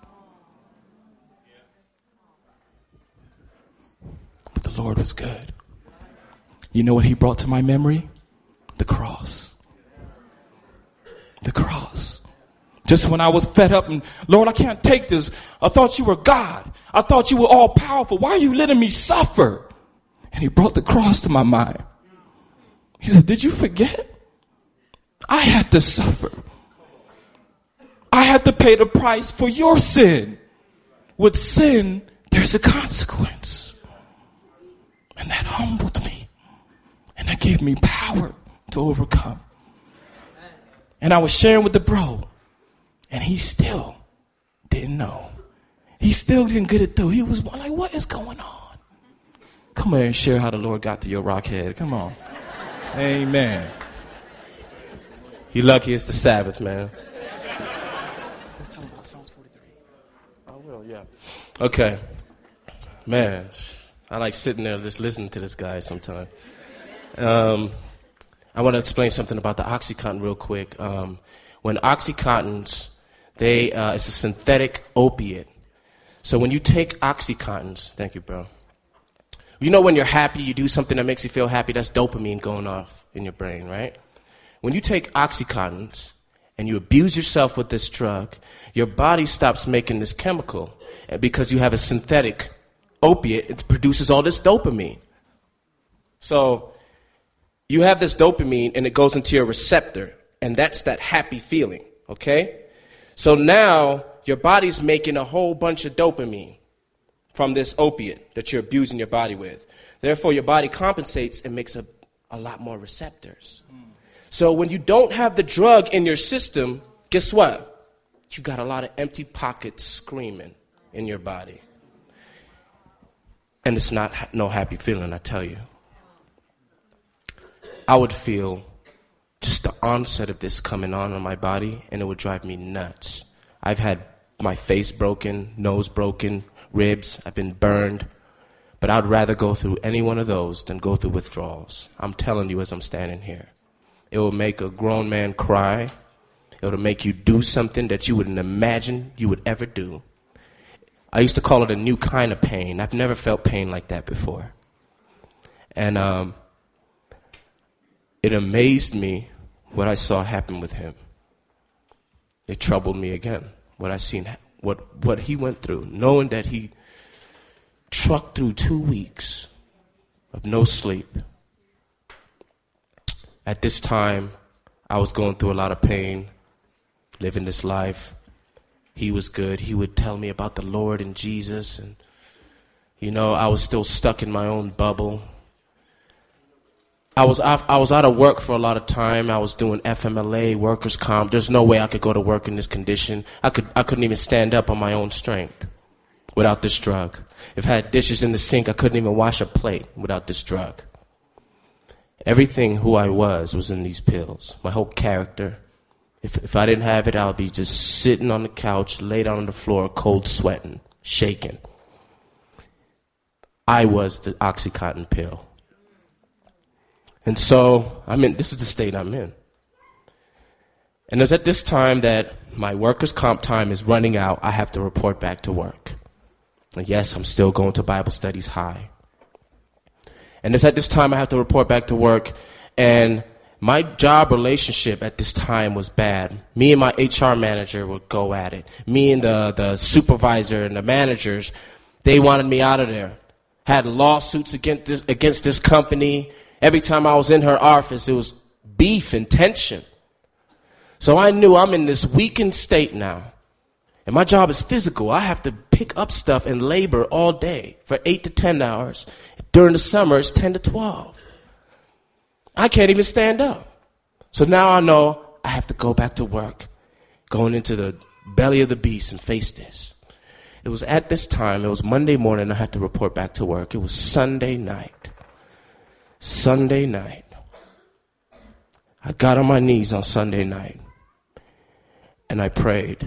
But the Lord was good. You know what he brought to my memory? The cross. The cross. Just when I was fed up and, Lord, I can't take this. I thought you were God. I thought you were all powerful. Why are you letting me suffer? And he brought the cross to my mind. He said, did you forget? I had to suffer. I had to pay the price for your sin. With sin, there's a consequence. And that humbled me. And that gave me power to overcome. And I was sharing with the bro, and he still didn't know. He still didn't get it through. He was like, what is going on? Come here and share how the Lord got to your rockhead. Come on. Amen. You lucky it's the Sabbath, man. Tell him about Psalms forty-three. I will, yeah. Okay. Man, I like sitting there just listening to this guy sometimes. Um, I want to explain something about the OxyContin real quick. Um, when Oxycontins, they uh, it's a synthetic opiate. So when you take Oxycontins, thank you, bro. You know when you're happy, you do something that makes you feel happy, that's dopamine going off in your brain, right? When you take Oxycontins and you abuse yourself with this drug, your body stops making this chemical. And because you have a synthetic opiate, it produces all this dopamine. So you have this dopamine and it goes into your receptor, and that's that happy feeling, okay? So now your body's making a whole bunch of dopamine from this opiate that you're abusing your body with. Therefore, your body compensates and makes a, a lot more receptors. Mm. So when you don't have the drug in your system, guess what? You got a lot of empty pockets screaming in your body. And it's not no happy feeling, I tell you. I would feel just the onset of this coming on on my body, and it would drive me nuts. I've had my face broken, nose broken, ribs, I've been burned. But I'd rather go through any one of those than go through withdrawals. I'm telling you as I'm standing here. It will make a grown man cry. It will make you do something that you wouldn't imagine you would ever do. I used to call it a new kind of pain. I've never felt pain like that before. And um, it amazed me what I saw happen with him, it troubled me again. What I seen, what what he went through, knowing that he trucked through two weeks of no sleep. At this time, I was going through a lot of pain, living this life. He was good. He would tell me about the Lord and Jesus, and you know, I was still stuck in my own bubble. I was off, I was out of work for a lot of time. I was doing F M L A, workers' comp. There's no way I could go to work in this condition. I could I couldn't even stand up on my own strength without this drug. If I had dishes in the sink, I couldn't even wash a plate without this drug. Everything who I was was in these pills. My whole character. If if I didn't have it, I would be just sitting on the couch, laid out on the floor, cold sweating, shaking. I was the OxyContin pill. And so, I'm in, this is the state I'm in. And it's at this time that my workers' comp time is running out. I have to report back to work. And yes, I'm still going to Bible studies high. And it's at this time I have to report back to work. And my job relationship at this time was bad. Me and my H R manager would go at it. Me and the, the supervisor and the managers, they wanted me out of there. Had lawsuits against this, against this company. Every time I was in her office, it was beef and tension. So I knew I'm in this weakened state now. And my job is physical. I have to pick up stuff and labor all day for eight to ten hours. During the summer, it's ten to twelve. I can't even stand up. So now I know I have to go back to work, going into the belly of the beast and face this. It was at this time, it was Monday morning, I had to report back to work. It was Sunday night. Sunday night. I got on my knees on Sunday night and I prayed.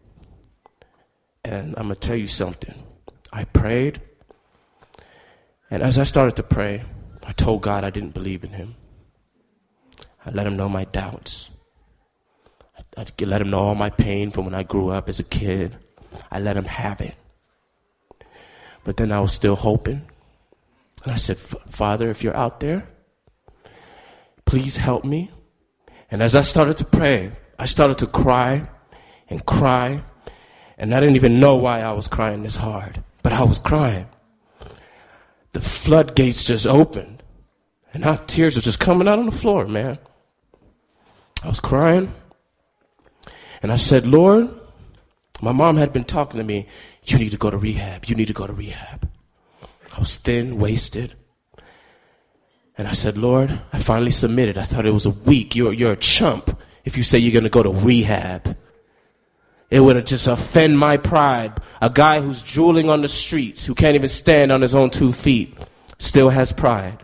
And I'm going to tell you something. I prayed, and as I started to pray, I told God I didn't believe in him. I let him know my doubts. I, I let him know all my pain from when I grew up as a kid. I let him have it. But then I was still hoping. And I said, Father, if you're out there, please help me. And as I started to pray, I started to cry and cry. And I didn't even know why I was crying this hard. But I was crying. The floodgates just opened. And now tears were just coming out on the floor, man. I was crying. And I said, Lord, my mom had been talking to me. You need to go to rehab. You need to go to rehab. I was thin, wasted. And I said, Lord, I finally submitted. I thought it was a week. You're, you're a chump if you say you're going to go to rehab. It would have just offend my pride. A guy who's drooling on the streets, who can't even stand on his own two feet, still has pride.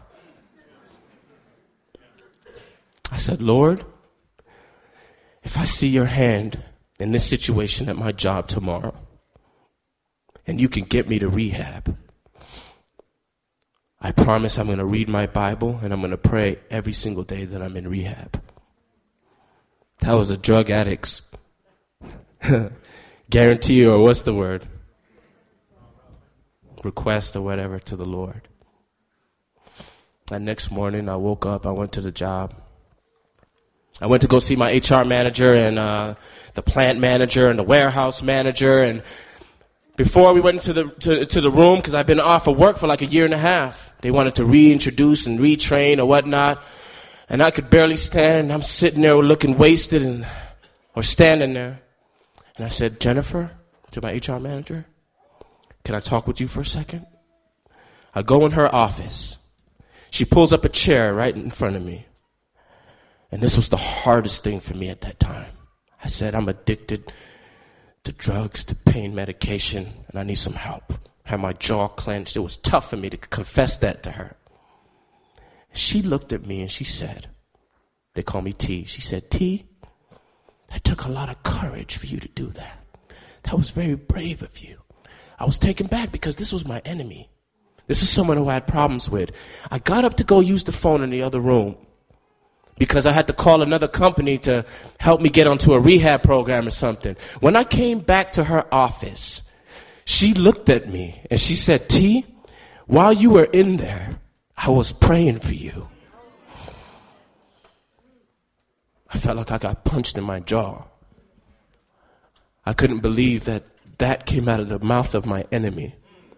I said, Lord, if I see your hand in this situation at my job tomorrow, and you can get me to rehab, I promise I'm going to read my Bible and I'm going to pray every single day that I'm in rehab. That was a drug addict's guarantee, or what's the word? Request or whatever to the Lord. That next morning I woke up, I went to the job. I went to go see my H R manager and uh, the plant manager and the warehouse manager. And before we went into the to, to the room, because I've been off of work for like a year and a half, they wanted to reintroduce and retrain or whatnot. And I could barely stand. And I'm sitting there looking wasted and or standing there. And I said, Jennifer, to my H R manager, can I talk with you for a second? I go in her office. She pulls up a chair right in front of me. And this was the hardest thing for me at that time. I said, I'm addicted to drugs, to pain medication, and I need some help. I had my jaw clenched. It was tough for me to confess that to her. She looked at me and she said, they call me T. She said, T, that took a lot of courage for you to do that. That was very brave of you. I was taken back because this was my enemy. This is someone who I had problems with. I got up to go use the phone in the other room because I had to call another company to help me get onto a rehab program or something. When I came back to her office, she looked at me and she said, T, while you were in there, I was praying for you. I felt like I got punched in my jaw. I couldn't believe that that came out of the mouth of my enemy.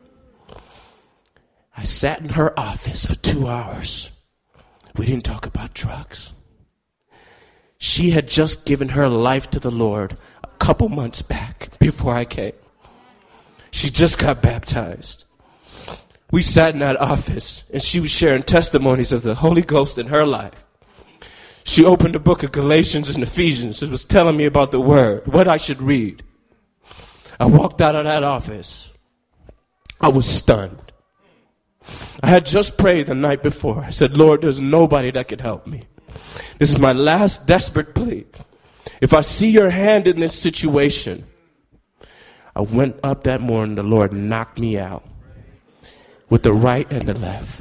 I sat in her office for two hours. We didn't talk about drugs. She had just given her life to the Lord a couple months back before I came. She just got baptized. We sat in that office, and she was sharing testimonies of the Holy Ghost in her life. She opened the book of Galatians and Ephesians and was telling me about the Word, what I should read. I walked out of that office. I was stunned. I had just prayed the night before. I said, Lord, there's nobody that can help me. This is my last desperate plea. If I see your hand in this situation, I went up that morning, the Lord knocked me out with the right and the left.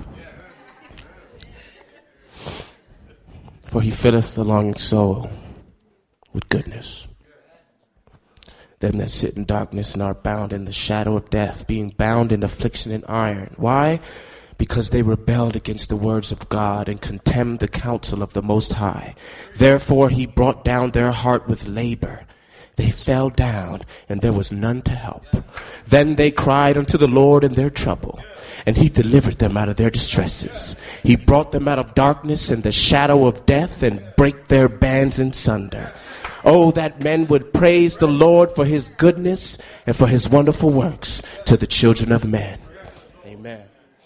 For he filleth the longing soul with goodness. Them that sit in darkness and are bound in the shadow of death, being bound in affliction and iron. Why? Because they rebelled against the words of God and contemned the counsel of the Most High. Therefore he brought down their heart with labor. They fell down, and there was none to help. Then they cried unto the Lord in their trouble, and he delivered them out of their distresses. He brought them out of darkness and the shadow of death, and brake their bands in sunder. Oh, that men would praise the Lord for his goodness and for his wonderful works to the children of men. Amen.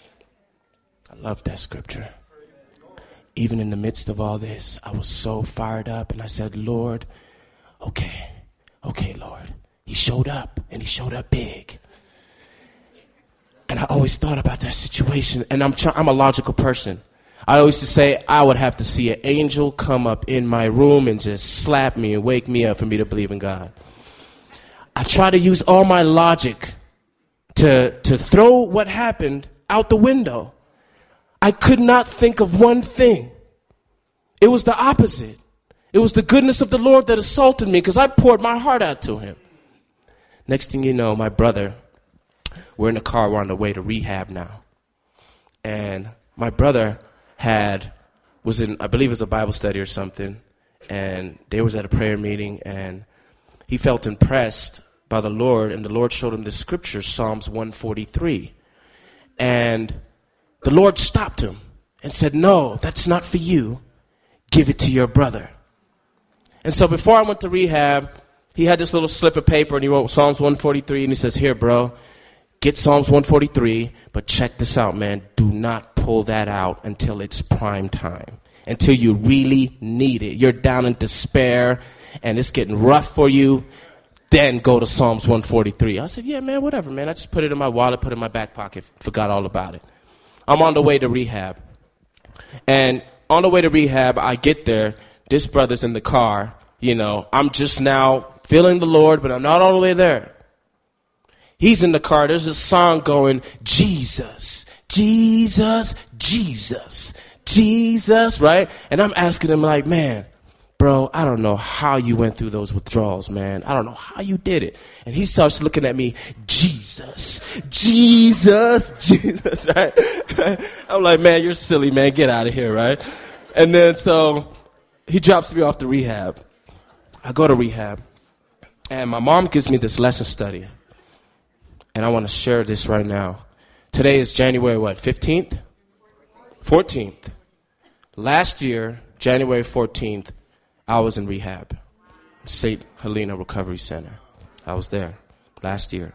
I love that scripture. Even in the midst of all this, I was so fired up, and I said, Lord, okay, okay, Lord. He showed up, and he showed up big. And I always thought about that situation, and I'm try- I'm a logical person. I always used to say I would have to see an angel come up in my room and just slap me and wake me up for me to believe in God. I try to use all my logic to, to throw what happened out the window. I could not think of one thing. It was the opposite. It was the goodness of the Lord that assaulted me because I poured my heart out to him. Next thing you know, my brother, we're in the car, we're on the way to rehab now. And my brother had, was in, I believe it was a Bible study or something, and they was at a prayer meeting, and he felt impressed by the Lord, and the Lord showed him the scripture, Psalms one forty-three. And the Lord stopped him and said, no, that's not for you. Give it to your brother. And so before I went to rehab, he had this little slip of paper, and he wrote Psalms one forty-three, and he says, here, bro, get Psalms one forty-three, but check this out, man. Do not pull that out until it's prime time, until you really need it. You're down in despair, and it's getting rough for you. Then go to Psalms one forty-three. I said, yeah, man, whatever, man. I just put it in my wallet, put it in my back pocket, forgot all about it. I'm on the way to rehab. And on the way to rehab, I get there. This brother's in the car. You know, I'm just now feeling the Lord, but I'm not all the way there. He's in the car. There's a song going, Jesus, Jesus, Jesus, Jesus, right? And I'm asking him like, man, bro, I don't know how you went through those withdrawals, man. I don't know how you did it. And he starts looking at me, Jesus, Jesus, Jesus, right? I'm like, man, you're silly, man. Get out of here, right? And then so he drops me off to rehab. I go to rehab, and my mom gives me this lesson study. And I want to share this right now. Today is January, what, fifteenth? fourteenth. Last year, January fourteenth, I was in rehab. Saint Helena Recovery Center. I was there last year.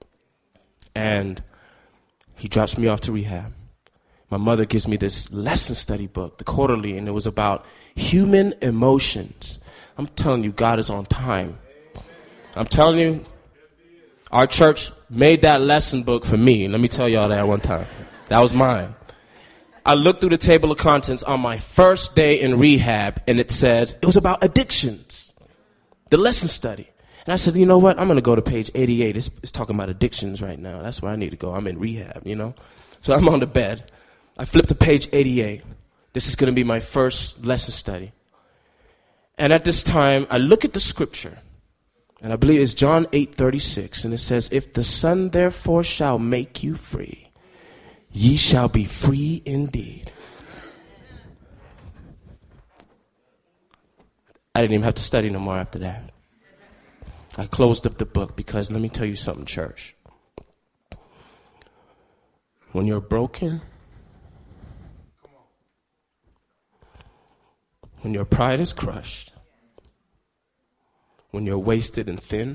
And he drops me off to rehab. My mother gives me this lesson study book, the quarterly, and it was about human emotions. I'm telling you, God is on time. I'm telling you, our church made that lesson book for me. Let me tell y'all that one time. That was mine. I looked through the table of contents on my first day in rehab, and it said, it was about addictions, the lesson study. And I said, you know what? I'm going to go to page eighty-eight. It's, it's talking about addictions right now. That's where I need to go. I'm in rehab, you know. So I'm on the bed. I flip to page eighty-eight. This is going to be my first lesson study. And at this time, I look at the scripture. And I believe it's John eight thirty-six, and it says, if the Son therefore shall make you free, ye shall be free indeed. I didn't even have to study no more after that. I closed up the book because let me tell you something, church. When you're broken, when your pride is crushed, when you're wasted and thin,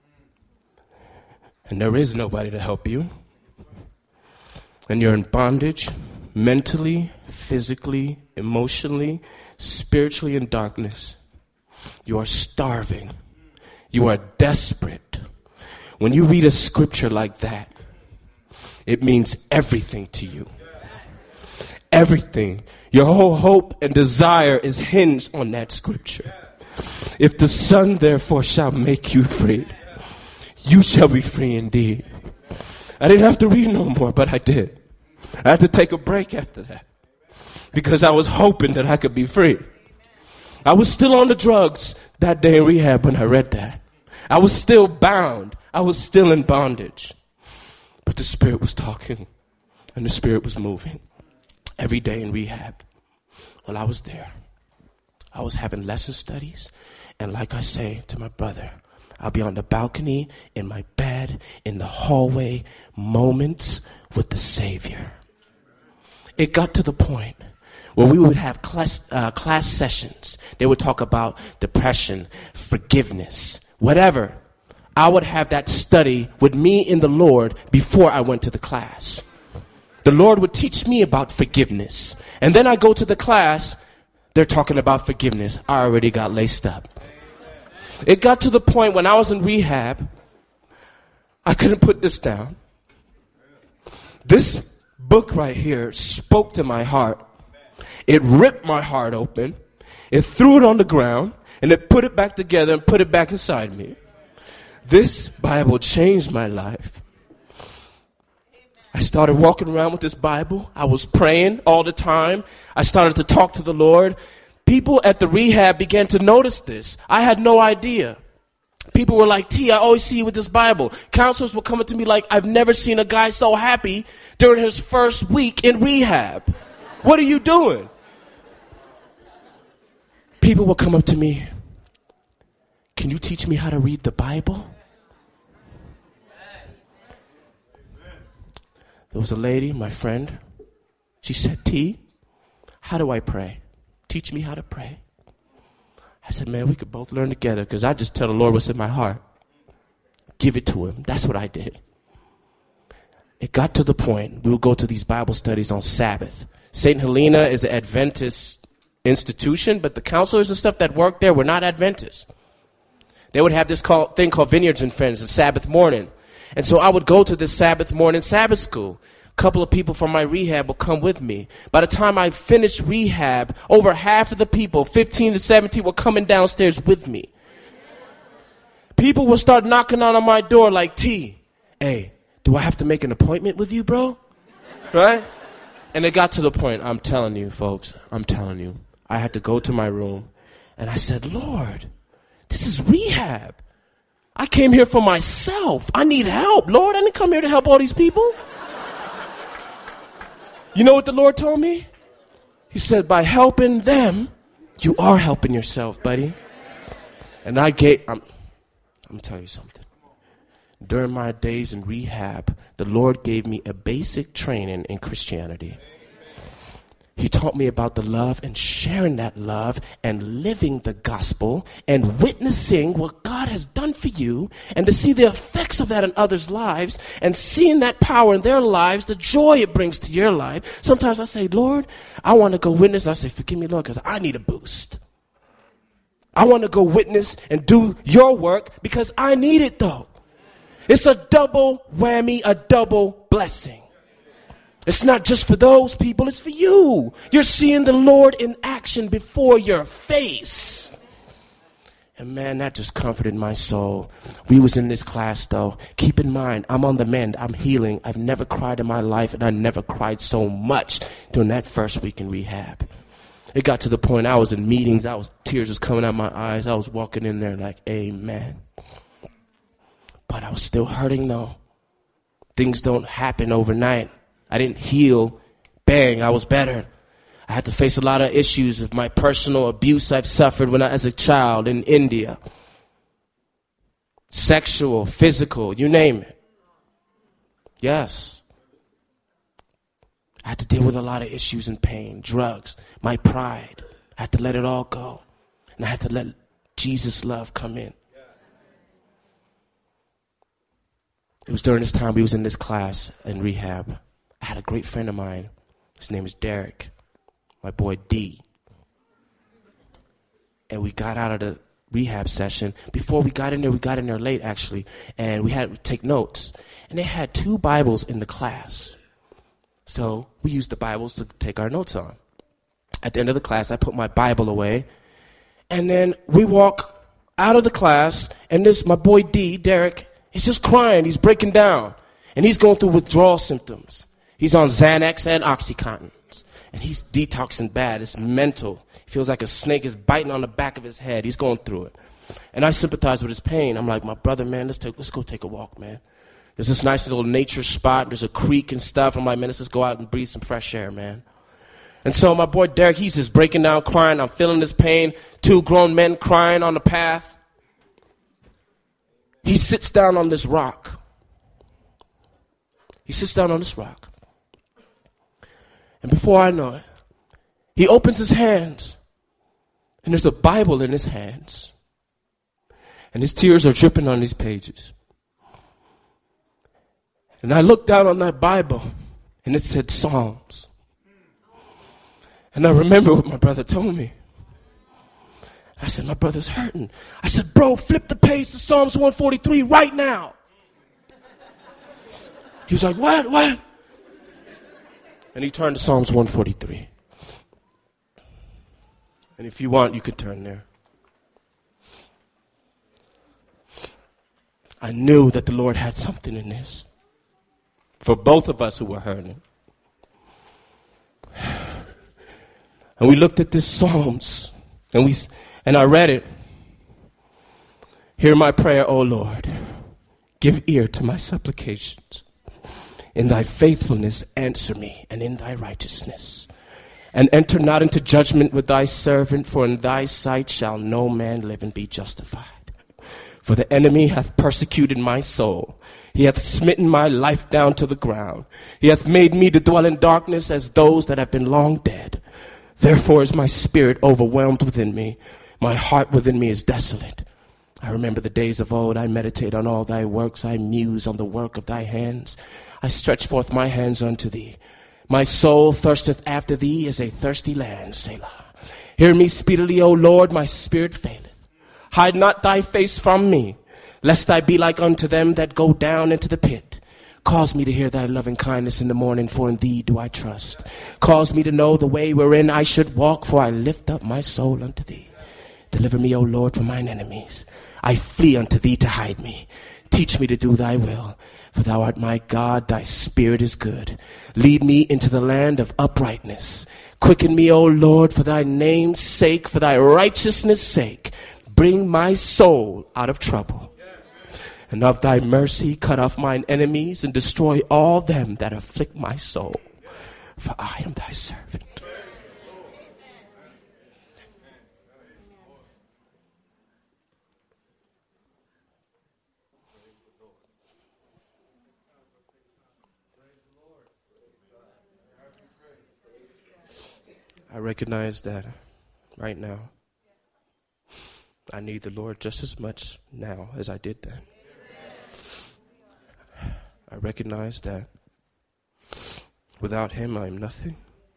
and there is nobody to help you, and you're in bondage, mentally, physically, emotionally, spiritually in darkness, you are starving. You are desperate. When you read a scripture like that, it means everything to you. Everything. Your whole hope and desire is hinged on that scripture. If the Son therefore shall make you free, you shall be free indeed. I didn't have to read no more, but I did. I had to take a break after that because I was hoping that I could be free. I was still on the drugs that day in rehab when I read that. I was still bound. I was still in bondage. But the Spirit was talking and the Spirit was moving every day in rehab. While I was there, I was having lesson studies. And like I say to my brother, I'll be on the balcony, in my bed, in the hallway, moments with the Savior. It got to the point where we would have class, uh, class sessions. They would talk about depression, forgiveness, whatever. I would have that study with me in the Lord before I went to the class. The Lord would teach me about forgiveness. And then I go to the class, they're talking about forgiveness. I already got laced up. It got to the point when I was in rehab, I couldn't put this down. This book right here spoke to my heart. It ripped my heart open. It threw it on the ground. And it put it back together and put it back inside me. This Bible changed my life. I started walking around with this Bible. I was praying all the time. I started to talk to the Lord. People at the rehab began to notice this. I had no idea. People were like, T, I always see you with this Bible. Counselors were coming to me like, I've never seen a guy so happy during his first week in rehab. What are you doing? People will come up to me. Can you teach me how to read the Bible? There was a lady, my friend. She said, T, how do I pray? Teach me how to pray. I said, man, we could both learn together because I just tell the Lord what's in my heart. Give it to him. That's what I did. It got to the point we would go to these Bible studies on Sabbath. Saint Helena is an Adventist institution, but the counselors and stuff that worked there were not Adventists. They would have this call, thing called Vineyards and Friends, a Sabbath morning. And so I would go to this Sabbath morning Sabbath school. A couple of people from my rehab would come with me. By the time I finished rehab, over half of the people, fifteen to seventeen, were coming downstairs with me. People would start knocking on my door like, T, hey, do I have to make an appointment with you, bro? Right? And it got to the point, I'm telling you, folks, I'm telling you. I had to go to my room, and I said, Lord, this is rehab. I came here for myself. I need help, Lord. I didn't come here to help all these people. You know what the Lord told me? He said, by helping them, you are helping yourself, buddy. And I gave, I'm, I'm telling you something. During my days in rehab, the Lord gave me a basic training in Christianity. He taught me about the love and sharing that love and living the gospel and witnessing what God has done for you and to see the effects of that in others' lives and seeing that power in their lives, the joy it brings to your life. Sometimes I say, Lord, I want to go witness. I say, forgive me, Lord, because I need a boost. I want to go witness and do your work because I need it, though. It's a double whammy, a double blessing. It's not just for those people, it's for you. You're seeing the Lord in action before your face. And man, that just comforted my soul. We was in this class though. Keep in mind, I'm on the mend. I'm healing. I've never cried in my life, and I never cried so much during that first week in rehab. It got to the point I was in meetings. I was tears was coming out my eyes. I was walking in there like, amen. But I was still hurting though. Things don't happen overnight. I didn't heal. Bang, I was better. I I had to face a lot of issues of my personal abuse I've suffered when I was a child in India. Sexual, physical, you name it. Yes. I had to deal with a lot of issues and pain, drugs, my pride. I had to let it all go. And I had to let Jesus' love come in. It was during this time we was in this class in rehab. I had a great friend of mine. His name is Derek. My boy D. And we got out of the rehab session. Before we got in there, we got in there late actually, and we had to take notes. And they had two Bibles in the class. So we used the Bibles to take our notes on. At the end of the class, I put my Bible away. And then we walk out of the class, and this, my boy D, Derek, he's just crying. He's breaking down. And he's going through withdrawal symptoms. He's on Xanax and Oxycontin. And he's detoxing bad. It's mental. He feels like a snake is biting on the back of his head. He's going through it. And I sympathize with his pain. I'm like, my brother, man, let's take, let's go take a walk, man. There's this nice little nature spot. There's a creek and stuff. I'm like, man, let's just go out and breathe some fresh air, man. And so my boy Derek, he's just breaking down, crying. I'm feeling this pain. Two grown men crying on the path. He sits down on this rock. He sits down on this rock. And before I know it, he opens his hands, and there's a Bible in his hands. And his tears are dripping on these pages. And I looked down on that Bible, and it said Psalms. And I remember what my brother told me. I said, my brother's hurting. I said, bro, flip the page to Psalms one forty-three right now. He was like, what, what? And he turned to Psalms one forty-three. And if you want, you can turn there. I knew that the Lord had something in this for both of us who were hurting. And we looked at this Psalms, and we and I read it. Hear my prayer, O Lord. Give ear to my supplications. In thy faithfulness answer me, and in thy righteousness. And enter not into judgment with thy servant, for in thy sight shall no man live and be justified. For the enemy hath persecuted my soul. He hath smitten my life down to the ground. He hath made me to dwell in darkness as those that have been long dead. Therefore is my spirit overwhelmed within me. My heart within me is desolate. I remember the days of old. I meditate on all thy works. I muse on the work of thy hands. I stretch forth my hands unto thee. My soul thirsteth after thee as a thirsty land, Selah. Hear me speedily, O Lord, my spirit faileth. Hide not thy face from me, lest I be like unto them that go down into the pit. Cause me to hear thy loving kindness in the morning, for in thee do I trust. Cause me to know the way wherein I should walk, for I lift up my soul unto thee. Deliver me, O Lord, from mine enemies. I flee unto thee to hide me. Teach me to do thy will, for thou art my God, thy spirit is good. Lead me into the land of uprightness. Quicken me, O Lord, for thy name's sake, for thy righteousness' sake. Bring my soul out of trouble. And of thy mercy cut off mine enemies, and destroy all them that afflict my soul. For I am thy servant. I recognize that right now, I need the Lord just as much now as I did then. I recognize that without him, I'm nothing.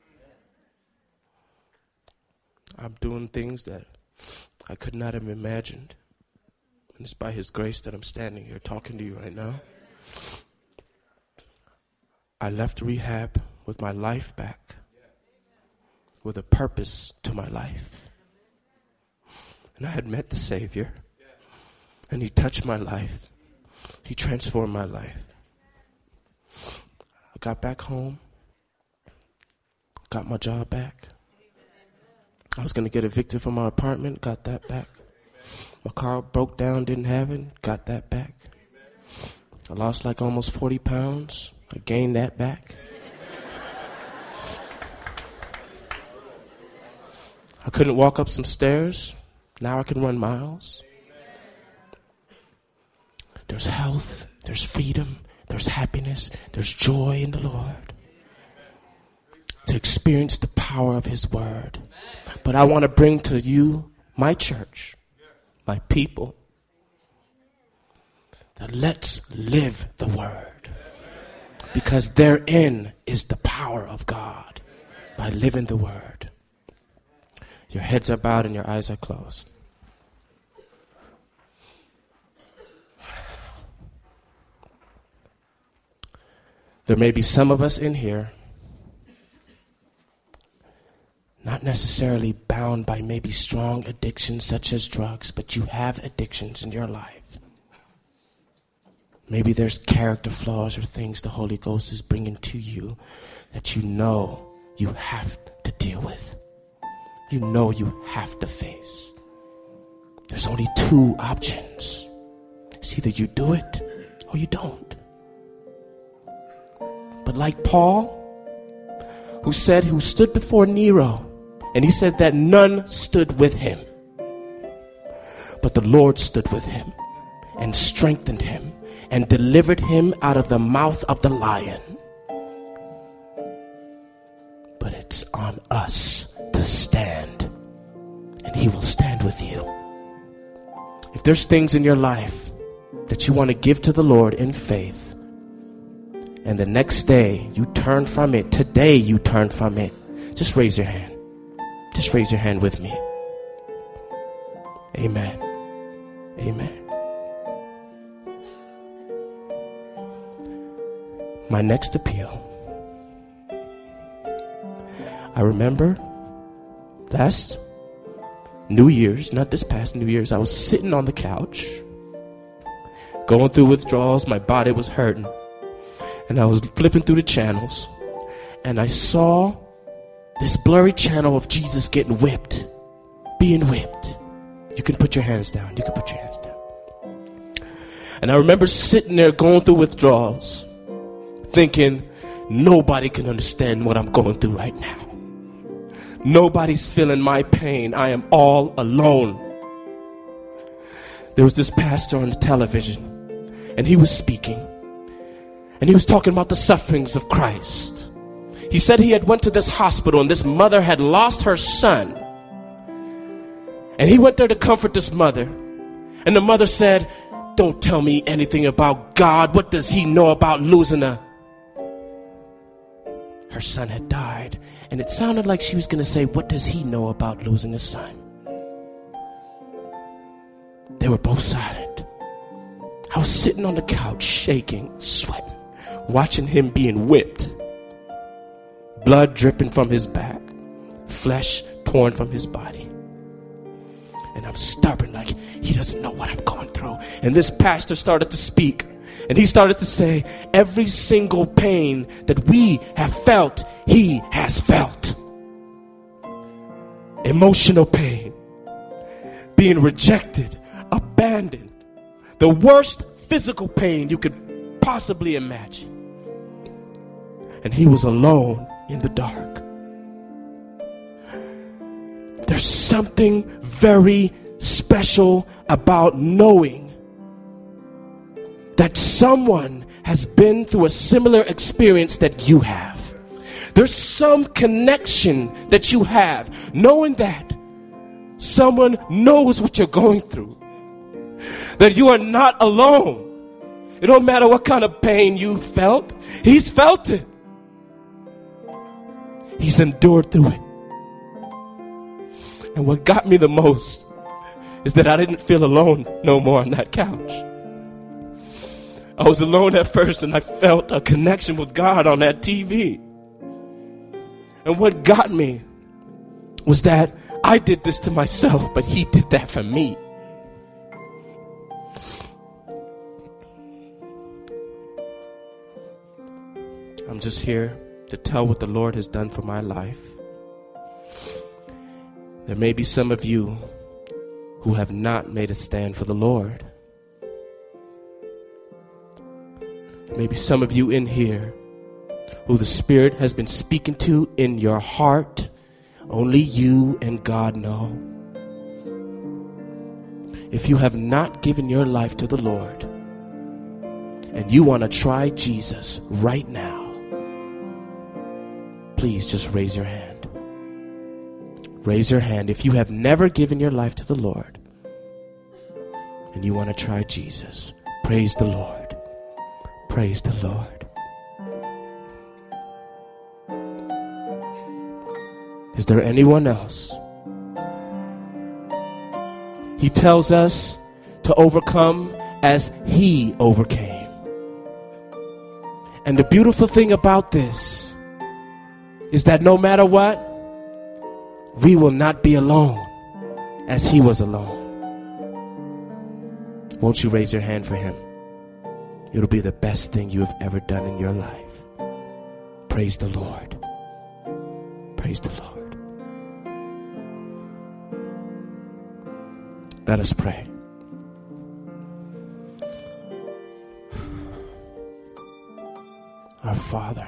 I'm doing things that I could not have imagined. And it's by his grace that I'm standing here talking to you right now. I left rehab with my life back, with a purpose to my life. And I had met the Savior, and he touched my life. He transformed my life. I got back home, got my job back. I was going to get evicted from my apartment, got that back. My car broke down, didn't have it, got that back. I lost like almost forty pounds. I gained that back. I couldn't walk up some stairs. Now I can run miles. There's health, there's freedom, there's happiness, there's joy in the Lord. To experience the power of his word. But I want to bring to you, my church, my people, that let's live the word. Because therein is the power of God, by living the word. Your heads are bowed and your eyes are closed. There may be some of us in here, not necessarily bound by maybe strong addictions such as drugs, but you have addictions in your life. Maybe there's character flaws or things the Holy Ghost is bringing to you that you know you have to deal with. You know you have to face. There's only two options. It's either you do it or you don't. But like Paul, who said, who stood before Nero, and he said that none stood with him. But the Lord stood with him and strengthened him and delivered him out of the mouth of the lion. But it's on us to stand, and he will stand with you. If there's things in your life that you want to give to the Lord in faith, and the next day you turn from it, today you turn from it, just raise your hand. Just raise your hand with me. Amen. Amen. My next appeal. I remember last New Year's, not this past New Year's, I was sitting on the couch, going through withdrawals. My body was hurting. And I was flipping through the channels, and I saw this blurry channel of Jesus getting whipped, being whipped. You can put your hands down. You can put your hands down. And I remember sitting there going through withdrawals, thinking, nobody can understand what I'm going through right now. Nobody's feeling my pain. I am all alone. There was this pastor on the television, and he was speaking. And he was talking about the sufferings of Christ. He said he had went to this hospital and this mother had lost her son. And he went there to comfort this mother. And the mother said, don't tell me anything about God. What does he know about losing a... Her son had died. And it sounded like she was going to say, what does he know about losing a son? They were both silent. I was sitting on the couch, shaking, sweating, watching him being whipped, blood dripping from his back, flesh torn from his body. And I'm stubborn, like he doesn't know what I'm going through. And this pastor started to speak, and he started to say, every single pain that we have felt, he has felt. Emotional pain, being rejected, abandoned, the worst physical pain you could possibly imagine. And he was alone in the dark. There's something very special about knowing that someone has been through a similar experience that you have. There's some connection that you have, knowing that someone knows what you're going through, that you are not alone. It don't matter what kind of pain you felt, he's felt it. He's endured through it. And what got me the most is that I didn't feel alone no more on that couch. I was alone at first, and I felt a connection with God on that T V. And what got me was that I did this to myself, but he did that for me. I'm just here to tell what the Lord has done for my life. There may be some of you who have not made a stand for the Lord. Maybe some of you in here who the Spirit has been speaking to in your heart Only you and God know. If you have not given your life to the Lord and you want to try Jesus right now, please just raise your hand. Raise your hand if you have never given your life to the Lord and you want to try Jesus. Praise the Lord. Praise the Lord. Is there anyone else? He tells us to overcome as he overcame. And the beautiful thing about this is that no matter what, we will not be alone as he was alone. Won't you raise your hand for him? It'll be the best thing you have ever done in your life. Praise the Lord. Praise the Lord. Let us pray. Our Father,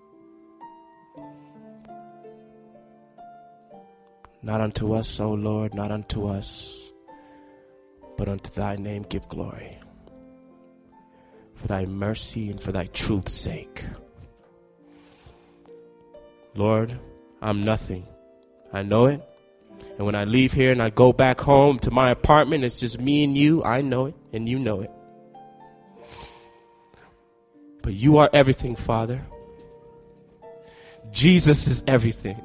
not unto us, O Lord, not unto us, but unto thy name give glory, for thy mercy and for thy truth's sake. Lord, I'm nothing. I know it. And when I leave here and I go back home to my apartment, it's just me and you. I know it, and you know it. But you are everything, Father. Jesus is everything.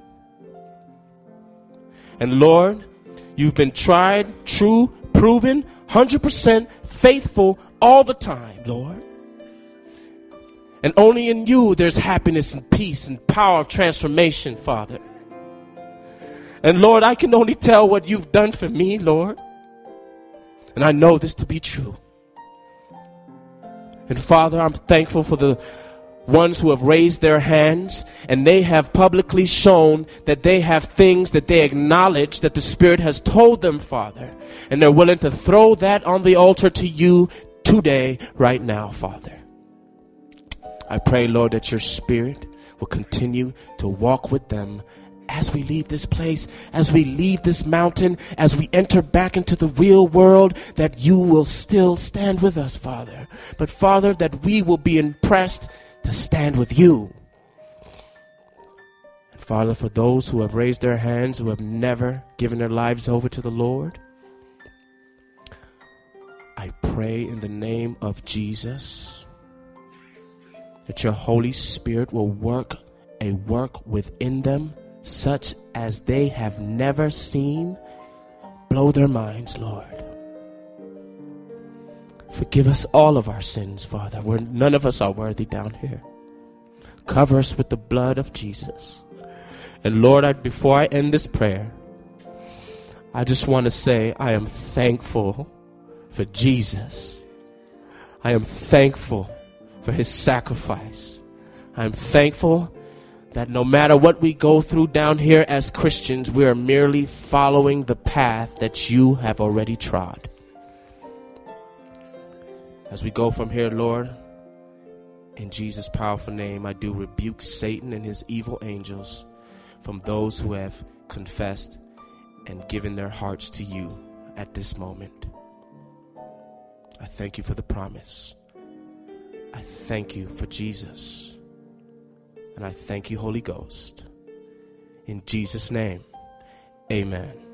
And Lord, you've been tried, true, proven, one hundred percent faithful all the time, Lord. And only in you there's happiness and peace and power of transformation, Father. And Lord, I can only tell what you've done for me, Lord. And I know this to be true. And Father, I'm thankful for the ones who have raised their hands and they have publicly shown that they have things that they acknowledge that the Spirit has told them, Father. And they're willing to throw that on the altar to you today, right now, Father. I pray, Lord, that your Spirit will continue to walk with them as we leave this place, as we leave this mountain, as we enter back into the real world, that you will still stand with us, Father. But Father, that we will be impressed to stand with you. And Father, for those who have raised their hands, who have never given their lives over to the Lord, I pray in the name of Jesus that your Holy Spirit will work a work within them such as they have never seen. Blow their minds, Lord. Forgive us all of our sins, Father. We're, none of us are worthy down here. Cover us with the blood of Jesus. And Lord, I, before I end this prayer, I just want to say I am thankful for Jesus. I am thankful for his sacrifice. I am thankful that no matter what we go through down here as Christians, we are merely following the path that you have already trod. As we go from here, Lord, in Jesus' powerful name, I do rebuke Satan and his evil angels from those who have confessed and given their hearts to you at this moment. I thank you for the promise. I thank you for Jesus. And I thank you, Holy Ghost. In Jesus' name, amen.